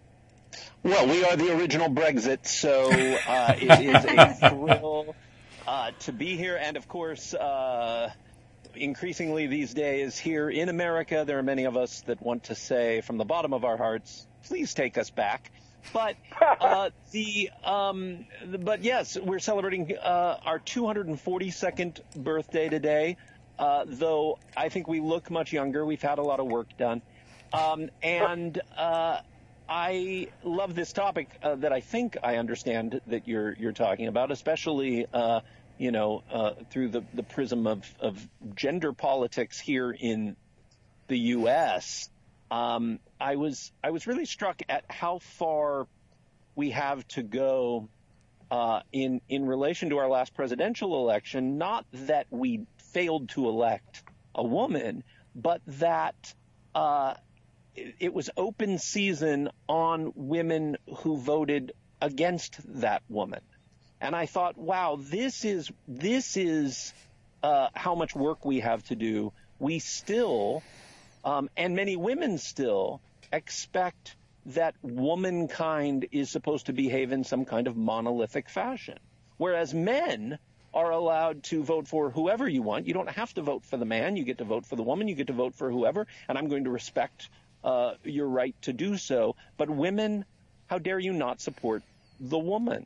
Well, we are the original Brexit, so uh, it is a thrill Uh, to be here, and of course, uh, increasingly these days here in America, there are many of us that want to say from the bottom of our hearts, please take us back. But uh, the, um, the but yes, we're celebrating uh, our two hundred forty-second birthday today. Uh, though I think we look much younger. We've had a lot of work done, um, and uh, I love this topic uh, that I think I understand that you're you're talking about, especially. Uh, you know, uh, through the, the prism of, of gender politics here in the U S, um, I was I was really struck at how far we have to go uh, in in relation to our last presidential election. Not that we failed to elect a woman, but that uh, it, it was open season on women who voted against that woman. And I thought, wow, this is this is uh, how much work we have to do. We still, um, and many women still, expect that womankind is supposed to behave in some kind of monolithic fashion, whereas men are allowed to vote for whoever you want. You don't have to vote for the man. You get to vote for the woman. You get to vote for whoever, and I'm going to respect uh, your right to do so. But women, how dare you not support the woman?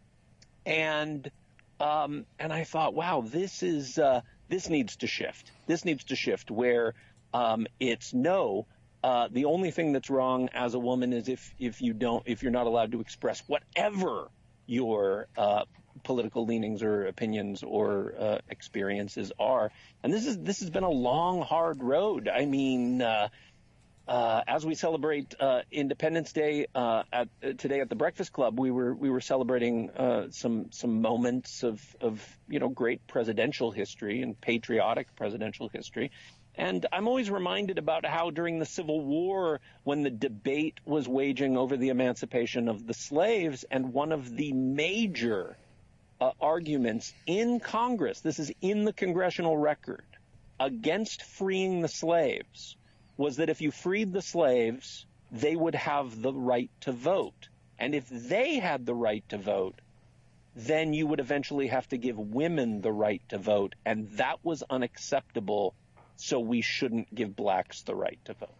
And um, and I thought, wow, this is uh, this needs to shift. This needs to shift where um, it's no. Uh, the only thing that's wrong as a woman is if if you don't if you're not allowed to express whatever your uh, political leanings or opinions or uh, experiences are. And this is this has been a long, hard road. I mean. Uh, Uh, as we celebrate uh, Independence Day uh, at, uh, today at the Breakfast Club, we were we were celebrating uh, some some moments of, of you know great presidential history and patriotic presidential history, and I'm always reminded about how during the Civil War, when the debate was waging over the emancipation of the slaves, and one of the major uh, arguments in Congress, this is in the congressional record, against freeing the slaves, was that if you freed the slaves, they would have the right to vote. And if they had the right to vote, then you would eventually have to give women the right to vote. And that was unacceptable, so we shouldn't give blacks the right to vote.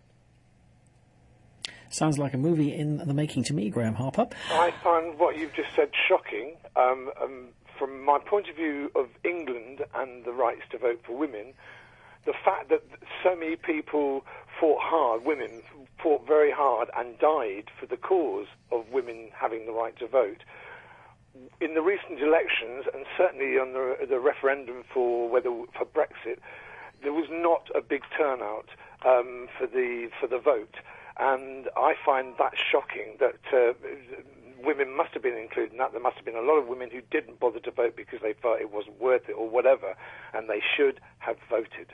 Sounds like a movie in the making to me, Graham Harper. I find what you've just said shocking. Um, um, from my point of view of England and the rights to vote for women, the fact that so many people fought hard, women fought very hard and died for the cause of women having the right to vote. In the recent elections, and certainly on the, the referendum for whether for Brexit, there was not a big turnout um, for the for the vote, and I find that shocking. That uh, women must have been included in that. There must have been a lot of women who didn't bother to vote because they felt it wasn't worth it or whatever, and they should have voted.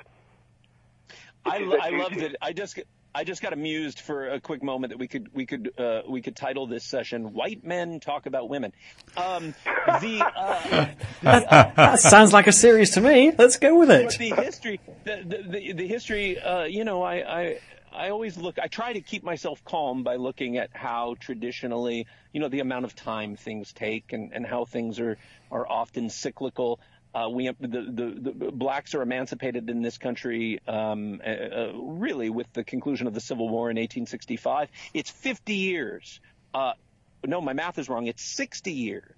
I, I loved it. I just I just got amused for a quick moment that we could we could uh, we could title this session "White Men Talk About Women." Um, the, uh, the uh, that sounds like a series to me. Let's go with it. But the history, the the, the, the history. Uh, you know, I, I I always look. I try to keep myself calm by looking at how traditionally, you know, the amount of time things take and, and how things are are often cyclical. Uh, we the, the, the blacks are emancipated in this country um, uh, really with the conclusion of the Civil War in eighteen sixty-five. It's fifty years. Uh, no, my math is wrong. It's sixty years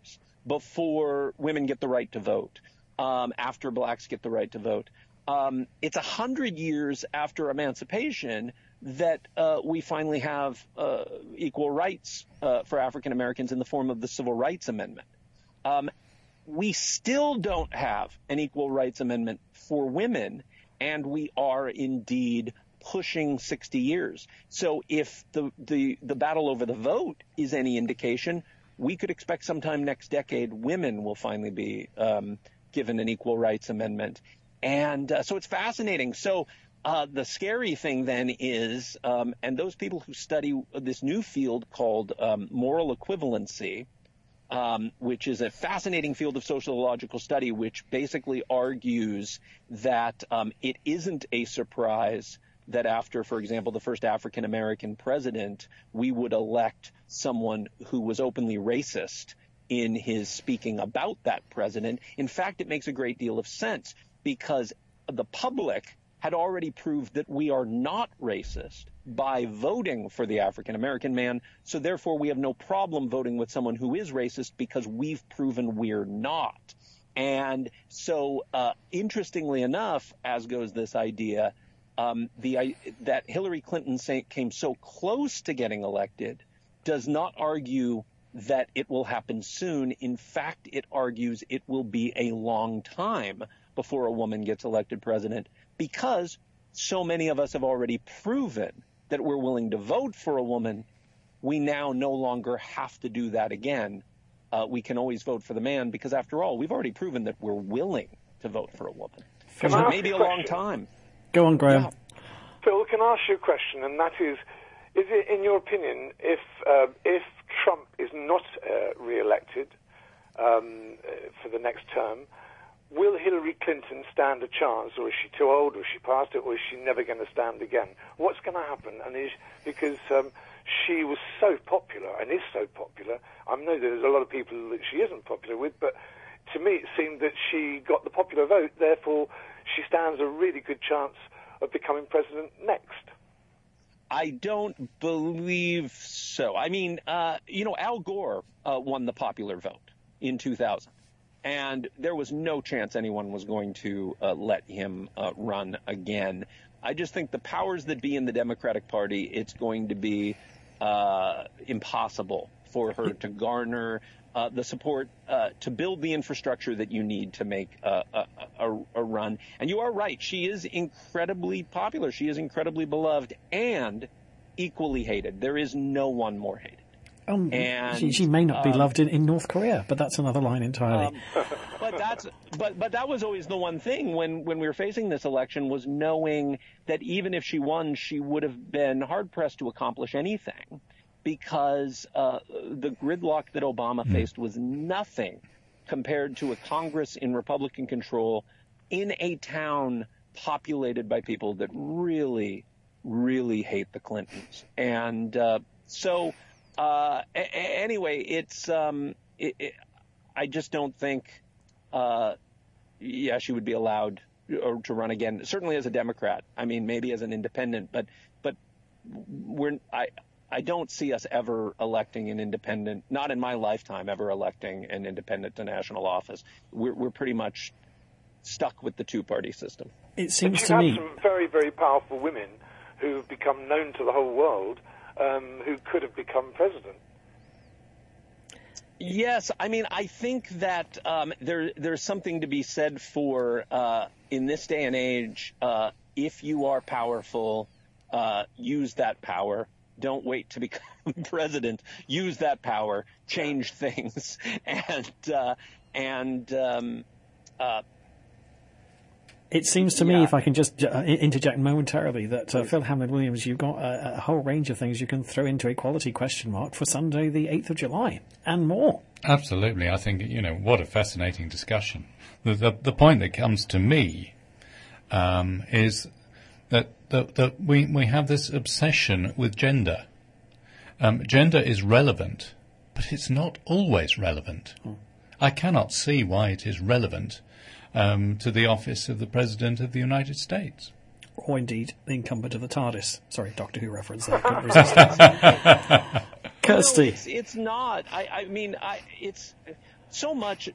before women get the right to vote, um, after blacks get the right to vote. Um, it's a hundred years after emancipation that uh, we finally have uh, equal rights uh, for African Americans in the form of the Civil Rights Amendment. Um, we still don't have an equal rights amendment for women, and we are indeed pushing sixty years. So if the, the, the battle over the vote is any indication, we could expect sometime next decade women will finally be um, given an equal rights amendment. And uh, so it's fascinating. So uh, the scary thing then is, um, and those people who study this new field called um, moral equivalency, um, which is a fascinating field of sociological study, which basically argues that um, it isn't a surprise that after, for example, the first African American president, we would elect someone who was openly racist in his speaking about that president. In fact, it makes a great deal of sense, because the public had already proved that we are not racist by voting for the African American man. So therefore, we have no problem voting with someone who is racist, because we've proven we're not. And so, uh, interestingly enough, as goes this idea, um, the that Hillary Clinton say, came so close to getting elected does not argue that it will happen soon. In fact, it argues it will be a long time before a woman gets elected president, because so many of us have already proven that we're willing to vote for a woman. We now no longer have to do that again. Uh, we can always vote for the man, because after all, we've already proven that we're willing to vote for a woman. Can So I it ask may be a a long question? time. Go on, Graham. Yeah. Phil, can I ask you a question, and that is, is it, in your opinion, if uh, if Trump is not uh, re-elected um, uh, for the next term, will Hillary Clinton stand a chance, or is she too old, or is she past it, or is she never going to stand again? What's going to happen? And is because um, she was so popular and is so popular, I know there's a lot of people that she isn't popular with, but to me it seemed that she got the popular vote, therefore she stands a really good chance of becoming president next. I don't believe so. I mean, uh, you know, Al Gore uh, won the popular vote in two thousand. And there was no chance anyone was going to uh, let him uh, run again. I just think the powers that be in the Democratic Party, it's going to be uh, impossible for her to garner uh, the support uh, to build the infrastructure that you need to make uh, a, a, a run. And you are right. She is incredibly popular. She is incredibly beloved and equally hated. There is no one more hated. Um, And, she, she may not be um, loved in, in North Korea, but that's another line entirely. Um, but that's but but that was always the one thing when, when we were facing this election, was knowing that even if she won, she would have been hard pressed to accomplish anything, because uh, the gridlock that Obama Mm. faced was nothing compared to a Congress in Republican control in a town populated by people that really, really hate the Clintons. And uh, so. Uh, a- a- anyway, it's, um, it, it, I just don't think, uh, yeah, she would be allowed or to run again, certainly as a Democrat. I mean, maybe as an independent, but, but we're, I, I don't see us ever electing an independent, not in my lifetime, ever electing an independent to national office. We're, we're pretty much stuck with the two-party system. It seems but to you me. have some very, very powerful women who have become known to the whole world, um, who could have become president. Yes, I mean, I think that um, there there's something to be said for, uh, in this day and age, uh, if you are powerful, uh, use that power. Don't wait to become president. Use that power. Change things. And, uh, and um, uh, It seems to me, Yeah. if I can just uh, interject momentarily, that uh, Phil Hammond-Williams, you've got a, a whole range of things you can throw into equality question mark for Sunday the eighth of July and more. Absolutely. I think, you know, what a fascinating discussion. The, the, the point that comes to me um, is that, that, that we, we have this obsession with gender. Um, gender is relevant, but it's not always relevant. Hmm. I cannot see why it is relevant um, to the office of the President of the United States. Or indeed, the incumbent of the TARDIS. Sorry, Doctor Who reference there. Couldn't resist. Kirsty. No, it's, it's not. I, I mean, I, it's so much.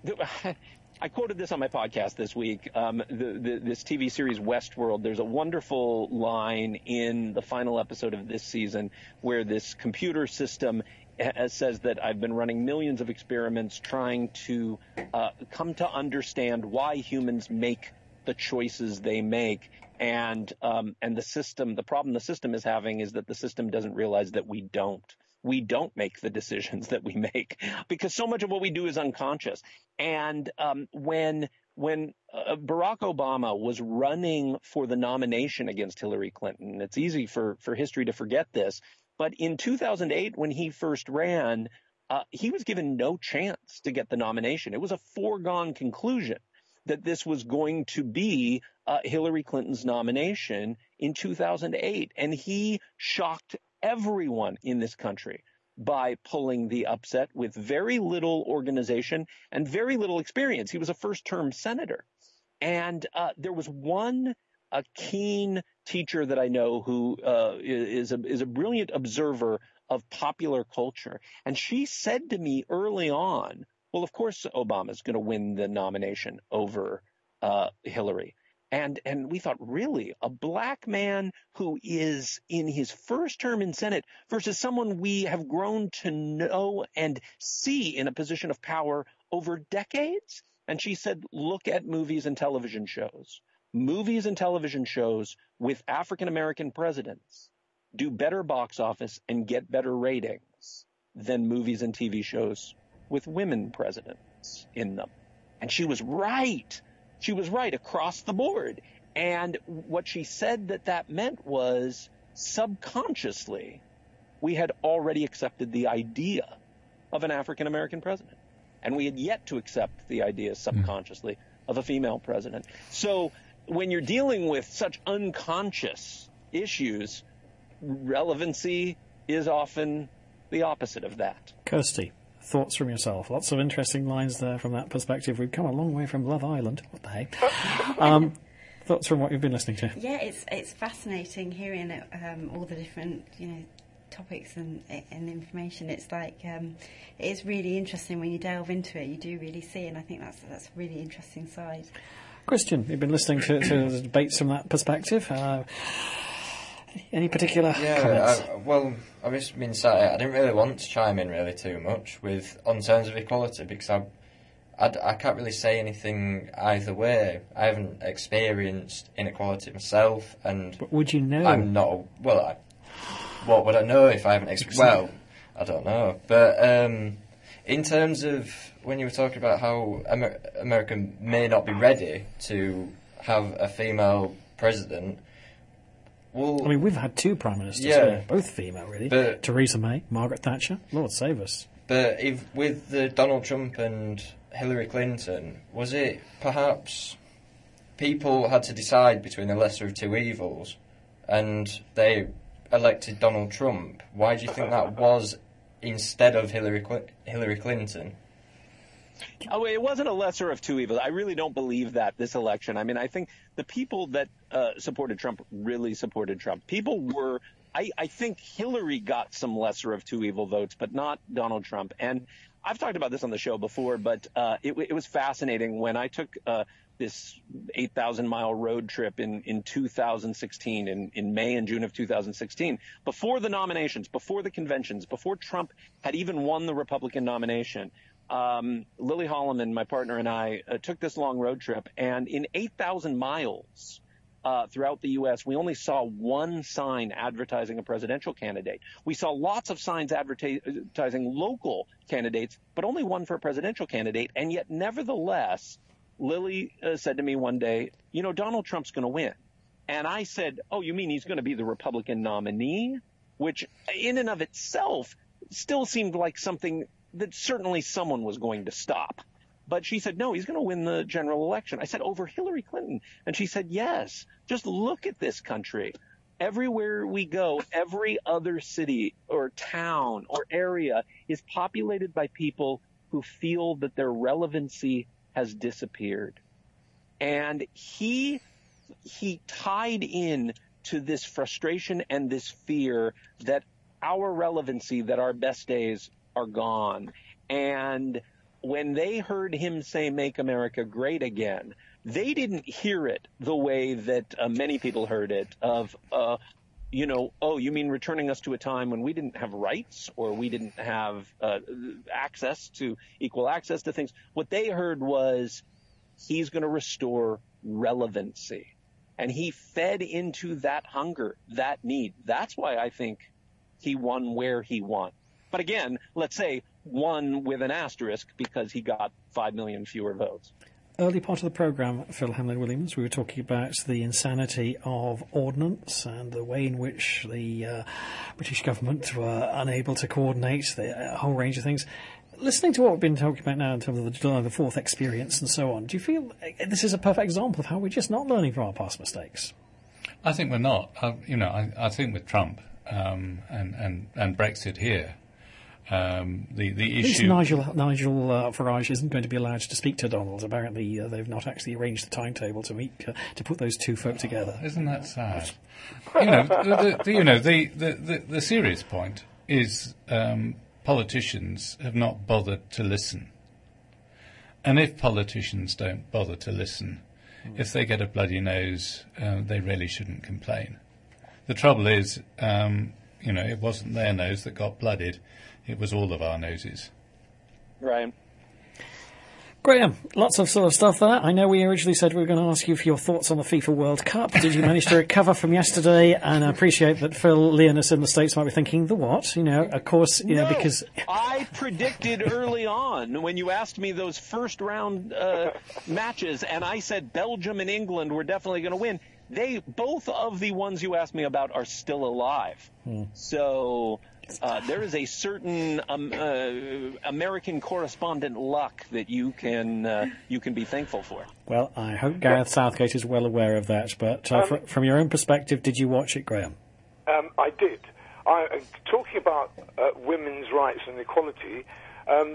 I quoted this on my podcast this week. Um, the, the, this T V series Westworld. There's a wonderful line in the final episode of this season where this computer system says that I've been running millions of experiments trying to uh, come to understand why humans make the choices they make. And um, and the system, the problem the system is having is that the system doesn't realize that we don't. We don't make the decisions that we make because so much of what we do is unconscious. And um, when when uh, Barack Obama was running for the nomination against Hillary Clinton, it's easy for, for history to forget this, but in two thousand eight, when he first ran, uh, he was given no chance to get the nomination. It was a foregone conclusion that this was going to be uh, Hillary Clinton's nomination in two thousand eight. And he shocked everyone in this country by pulling the upset with very little organization and very little experience. He was a first-term senator. And uh, there was one a keen teacher that I know who uh, is, a, is a brilliant observer of popular culture. And she said to me early on, well, of course Obama's going to win the nomination over uh, Hillary. And and we thought, really, a black man who is in his first term in Senate versus someone we have grown to know and see in a position of power over decades? And she said, look at movies and television shows. Movies and television shows with African-American presidents do better box office and get better ratings than movies and T V shows with women presidents in them. And she was right. She was right across the board. And what she said that that meant was subconsciously we had already accepted the idea of an African-American president. And we had yet to accept the idea subconsciously of a female president. So when you're dealing with such unconscious issues, relevancy is often the opposite of that. Kirsty, thoughts from yourself? Lots of interesting lines there from that perspective. We've come a long way from Love Island. What the heck? um, thoughts from what you've been listening to? Yeah, it's it's fascinating hearing um, all the different, you know, topics and and information. It's like um, it is really interesting when you delve into it. You do really see, and I think that's that's a really interesting side. Christian, you've been listening to, to the debates from that perspective. Uh, Any particular yeah, comments? I, well, I've just been sat. I didn't really want to chime in really too much with on terms of equality because I, I, I can't really say anything either way. I haven't experienced inequality myself, and but would you know? I'm not. Well, I, what would I know if I haven't experienced? Well, I don't know. But um, in terms of when you were talking about how Amer- America may not be ready to have a female president. Well, I mean, we've had two prime ministers, yeah, here, both female, really. But, Theresa May, Margaret Thatcher. Lord save us. But if with the Donald Trump and Hillary Clinton, was it perhaps people had to decide between the lesser of two evils, and they elected Donald Trump? Why do you think that was instead of Hillary Cl- Hillary Clinton? Oh, it wasn't a lesser of two evils. I really don't believe that, this election. I mean, I think the people that uh, supported Trump really supported Trump. People were, I, I think Hillary got some lesser of two evil votes, but not Donald Trump. And I've talked about this on the show before, but uh, it, it was fascinating when I took uh, this eight thousand mile road trip in, in two thousand sixteen, in, in May and June of two thousand sixteen, before the nominations, before the conventions, before Trump had even won the Republican nomination. Um, Lily Holloman, my partner, and I uh, took this long road trip, and in eight thousand miles uh, throughout the U S, we only saw one sign advertising a presidential candidate. We saw lots of signs advertising local candidates, but only one for a presidential candidate, and yet nevertheless, Lily uh, said to me one day, you know, Donald Trump's going to win. And I said, oh, you mean he's going to be the Republican nominee? Which in and of itself still seemed like something that certainly someone was going to stop. But she said, no, he's going to win the general election. I said, over Hillary Clinton. And she said, yes, just look at this country. Everywhere we go, every other city or town or area is populated by people who feel that their relevancy has disappeared. And he, he tied in to this frustration and this fear that our relevancy, that our best days are gone. And when they heard him say "Make America Great Again," they didn't hear it the way that uh, many people heard it of, uh, you know, oh, you mean returning us to a time when we didn't have rights or we didn't have uh, access to equal access to things. What they heard was he's going to restore relevancy. And he fed into that hunger, that need. That's why I think he won where he won. But again, let's say won with an asterisk because he got five million fewer votes. Early part of the programme, Phil Hamlin-Williams, we were talking about the insanity of ordnance and the way in which the uh, British government were unable to coordinate the uh, whole range of things. Listening to what we've been talking about now in terms of the July the fourth experience and so on, do you feel this is a perfect example of how we're just not learning from our past mistakes? I think we're not. Uh, you know, I, I think with Trump um, and, and, and Brexit here, um, the, the At least issue... Nigel, Nigel uh, Farage isn't going to be allowed to speak to Donald. Apparently uh, they've not actually arranged the timetable to meet uh, to put those two folk together. Oh, isn't that sad? you know, the, the, you know the, the, the, the serious point is... Um, Politicians have not bothered to listen. And if politicians don't bother to listen, mm. if they get a bloody nose, uh, they really shouldn't complain. The trouble is, um, you know, it wasn't their nose that got blooded, it was all of our noses. Right. Graham, lots of sort of stuff there. I know we originally said we were going to ask you for your thoughts on the FIFA World Cup. Did you manage to recover from yesterday? And I appreciate that Phil Leonis in the States might be thinking, the what? You know, of course, you no, know, because... I predicted early on when you asked me those first round uh, matches, and I said Belgium and England were definitely going to win. They, both of the ones you asked me about are still alive. Hmm. So... Uh, there is a certain um, uh, American correspondent luck that you can uh, you can be thankful for. Well, I hope Gareth Southgate is well aware of that. But uh, um, fr- from your own perspective, did you watch it, Graham? Um, I did. I, uh, talking about uh, women's rights and equality, um,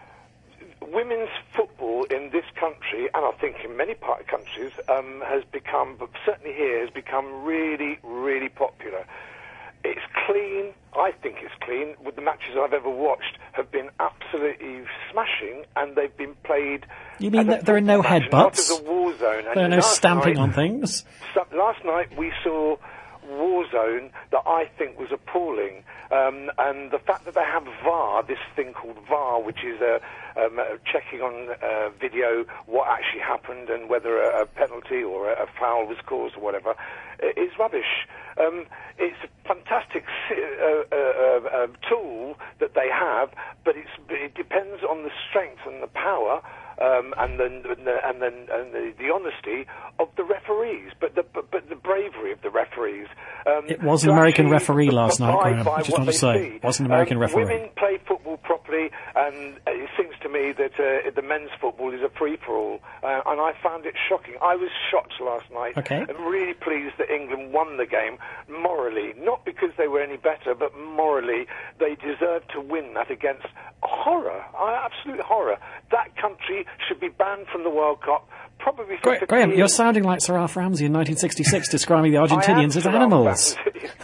women's football in this country, and I think in many part countries, um, has become, but certainly here, has become really, really popular. It's clean. I think it's clean. With the matches I've ever watched have been absolutely smashing, and they've been played... You mean that there are no match, headbutts? Not as a war zone. There are no stamping night, on things? So, last night we saw war zone that I think was appalling. Um, and the fact that they have V A R, this thing called V A R, which is uh, um, uh, checking on uh, video what actually happened and whether a, a penalty or a, a foul was caused or whatever, is rubbish. Um, it's a fantastic uh, uh, uh, tool that they have, but it's, it depends on the strength and the power um, and then and, the, and, then, and the, the honesty of the referees, but the but, but the bravery of the referees. Um, it was an American referee last night, Graham. By Just want to say, it was an American um, referee. Women play football properly, and it seems to me that uh, the men's football is a free-for-all, uh, and I found it shocking. I was shocked last night. Okay. I'm really pleased that England won the game morally, not because they were any better, but morally they deserved to win that against horror, uh, absolute horror. That country should be banned from the World Cup. Probably for Gra- Graham, you're sounding like Sir Alf Ramsey in nineteen sixty-six describing the Argentinians as Sir animals.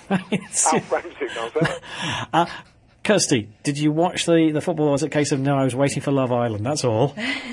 Alf Ramsey, no, uh, Kirsty, did you watch the, the football, or was it a case of, no, I was waiting for Love Island, that's all?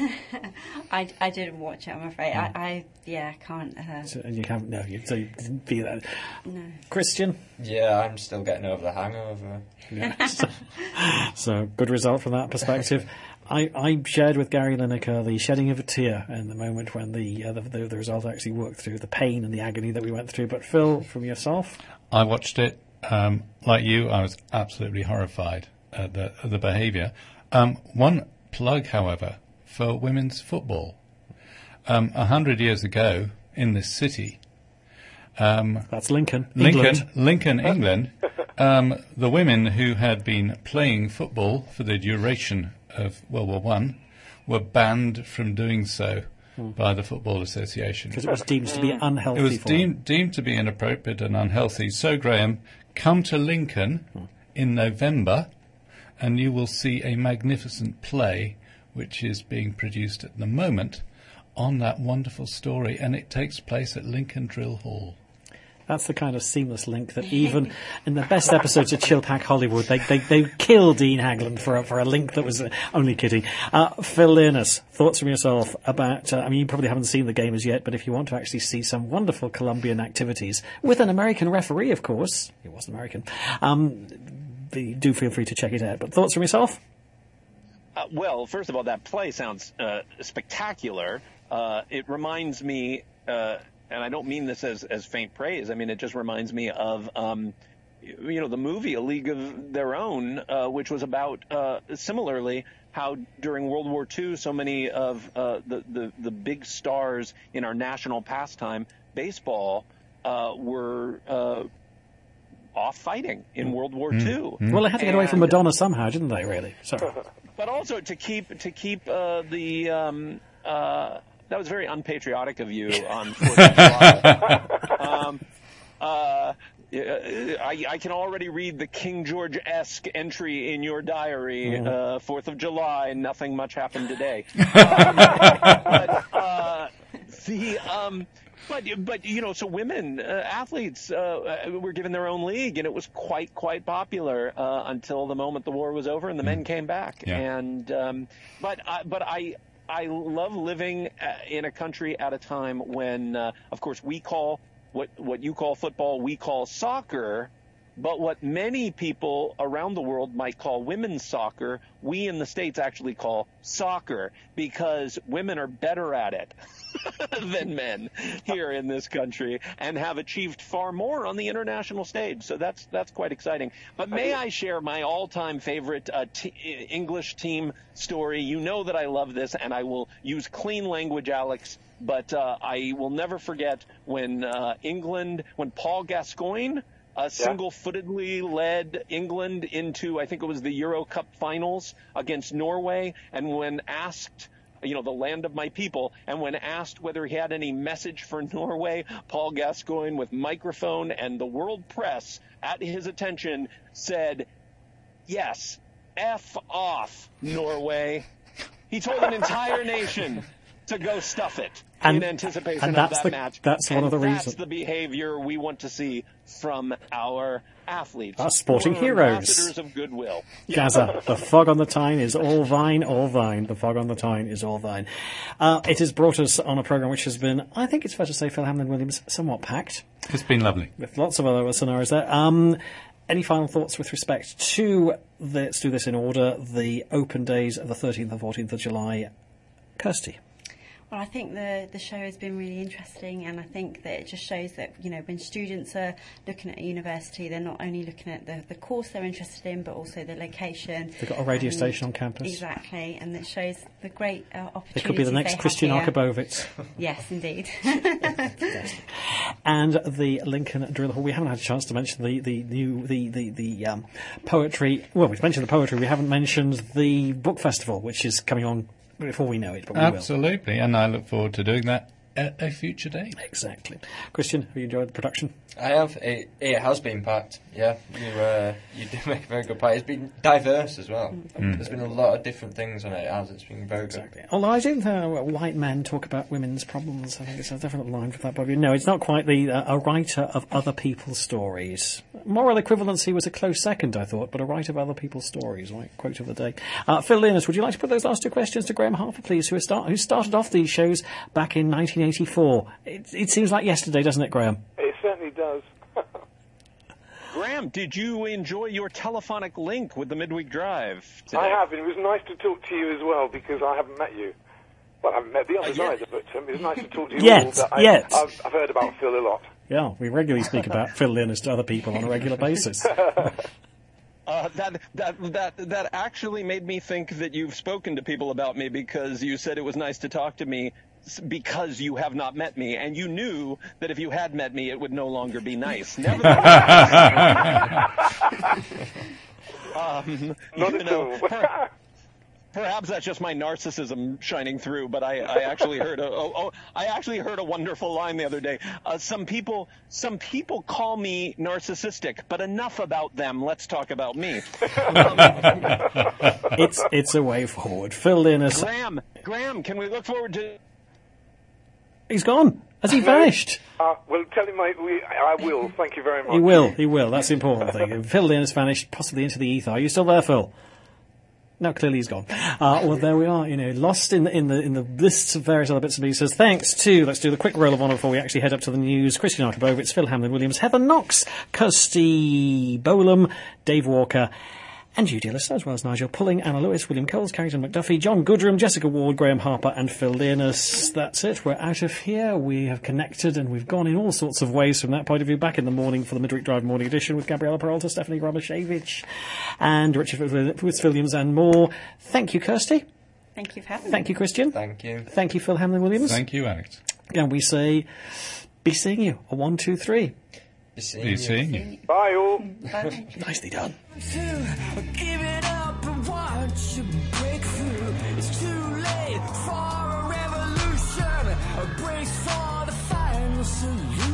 I, I didn't watch it, I'm afraid. Mm. I, I, yeah, can't... Uh, so, and you haven't, no, you, so you didn't feel that. No. Christian? Yeah, I'm still getting over the hangover. Yeah. so, so, good result from that perspective. I, I shared with Gary Lineker the shedding of a tear in the moment when the, uh, the, the the result actually worked through, the pain and the agony that we went through. But Phil, from yourself? I watched it. Um, like you, I was absolutely horrified at the, at the behaviour. Um, one plug, however, for women's football. Um, a hundred years ago, in this city... Um, That's Lincoln, Lincoln, England. Lincoln, England. um, the women who had been playing football for the duration of World War One were banned from doing so hmm. by the Football Association. Because it was deemed to be unhealthy. It was for deemed, them. deemed to be inappropriate and unhealthy. So, Graham, come to Lincoln hmm. in November and you will see a magnificent play which is being produced at the moment on that wonderful story, and it takes place at Lincoln Drill Hall. That's the kind of seamless link that even in the best episodes of Chill Pack Hollywood, they they, they kill Dean Hagland for a, for a link that was uh, only kidding. Uh, Phil Learness, thoughts from yourself about, uh, I mean, you probably haven't seen the game as yet, but if you want to actually see some wonderful Colombian activities, with an American referee, of course, he was American, um, do feel free to check it out. But thoughts from yourself? Uh, well, first of all, that play sounds uh, spectacular. Uh, it reminds me, uh, and I don't mean this as, as faint praise, I mean, it just reminds me of, um, you know, the movie A League of Their Own, uh, which was about, uh, similarly, how during World War Two, so many of uh, the, the, the big stars in our national pastime, baseball, uh, were uh, off fighting in World War Mm. Two. Mm. Well, they had to get away from Madonna somehow, didn't they, really? Sorry. But also to keep to keep uh, the um, uh, that was very unpatriotic of you on Fourth of July. um, uh, I, I can already read the King George-esque entry in your diary. Mm. Uh, Fourth of July, nothing much happened today. um, but uh, the um, But, but you know, so women uh, athletes uh, were given their own league, and it was quite, quite popular uh, until the moment the war was over and the men came back. Yeah. And um, but I, but I I love living in a country at a time when, uh, of course, we call what what you call football, we call soccer. But what many people around the world might call women's soccer, we in the States actually call soccer, because women are better at it than men here in this country and have achieved far more on the international stage. So that's that's quite exciting. But may I share my all-time favorite uh, t- English team story? You know that I love this, and I will use clean language, Alex. But uh, I will never forget when uh, England, when Paul Gascoigne, Uh, single-footedly led England into, I think it was the Euro Cup finals against Norway, and when asked, you know, the land of my people, and when asked whether he had any message for Norway, Paul Gascoigne, with microphone and the world press at his attention, said, yes, F off, Norway. He told an entire nation to go stuff it And- in anticipation and of that's that the- match. that's one And of the that's reasons- the behavior we want to see from our athletes. Our sporting We're heroes. ambassadors of goodwill. Gaza, the fog on the Tyne is all thine, all thine. The fog on the Tyne is all thine. Uh, it has brought us on a programme which has been, I think it's fair to say, Phil Hamlin-Williams, somewhat packed. It's been lovely. With lots of other scenarios there. Um, any final thoughts with respect to, the, let's do this in order, the open days of the thirteenth and fourteenth of July? Kirsty. Well, I think the the show has been really interesting, and I think that it just shows that, you know, when students are looking at a university, they're not only looking at the, the course they're interested in, but also the location. They've got a radio and station on campus. Exactly, and it shows the great uh, opportunities. It could be the next they have Christian here. Arkabovitz. Yes, indeed. And the Lincoln Drill Hall. We haven't had a chance to mention the, the new the the the um, poetry. Well, we've mentioned the poetry. We haven't mentioned the book festival, which is coming on before we know it. But we will. Absolutely, and I look forward to doing that at a future date. Exactly. Christian, have you enjoyed the production? I have. It, it has been packed. Yeah, you uh, you do make a very good point. It's been diverse as well. Mm. There's been a lot of different things on it. As it's been very Exactly. good. Although I don't think white men talk about women's problems. I think it's a different line for that. But no, it's not quite the uh, a writer of other people's stories. Moral equivalency was a close second, I thought, but a writer of other people's stories. Right, quote of the day. Uh, Phil Learners, would you like to put those last two questions to Graham Harper, please, who, start, who started off these shows back in nineteen eighty-four? It, it seems like yesterday, doesn't it, Graham? It certainly does. Graham, did you enjoy your telephonic link with the Midweek Drive today? I have, and it was nice to talk to you as well, because I haven't met you. Well, I haven't met the others Uh, yeah. either, but um, it was nice to talk to you Yet, all. That I, yet. I've, I've heard about Phil a lot. Yeah, we regularly speak about Phil Learners to other people on a regular basis. Uh, that that that that actually made me think that you've spoken to people about me, because you said it was nice to talk to me s- because you have not met me, and you knew that if you had met me, it would no longer be nice. Nevertheless, um, Not you at know, all. per- perhaps that's just my narcissism shining through. But I, I actually heard a oh, oh, I actually heard a wonderful line the other day. Uh, some people some people call me narcissistic, but enough about them. Let's talk about me. it's it's a way forward. Phil Learners. Graham, Graham, can we look forward to? He's gone. Has he vanished? Uh, well, tell him I, we, I will. Thank you very much. He will, he will. That's the important thing. Phil Lynn has vanished, possibly into the ether. Are you still there, Phil? No, clearly he's gone. Uh, well, there we are, you know, lost in the, in the, in the lists of various other bits and pieces. Thanks to, let's do the quick roll of honour before we actually head up to the news. Christian Arkabovitz, Phil Hamlin-Williams, Heather Knox, Kirsty Bolam, Dave Walker, and you, dear listener, as well as Nigel Pulling, Anna Lewis, William Coles, Carrington McDuffie, John Goodrum, Jessica Ward, Graham Harper, and Phil Learnus. That's it. We're out of here. We have connected, and we've gone in all sorts of ways from that point of view. Back in the morning for the Midweek Drive Morning Edition with Gabriella Peralta, Stephanie Gromashevich, and Richard Fitzwilliams, and more. Thank you, Kirsty. Thank you for having me. Thank you, Christian. Thank you. Thank you, Phil Hamlin-Williams. Thank you, Alex. And we say, be seeing you. A one, two, three. Be seeing, Be you. seeing you. Bye, all. Bye. Nicely done. Give it up and watch you break through. It's too late for a revolution. A brace for the final solution.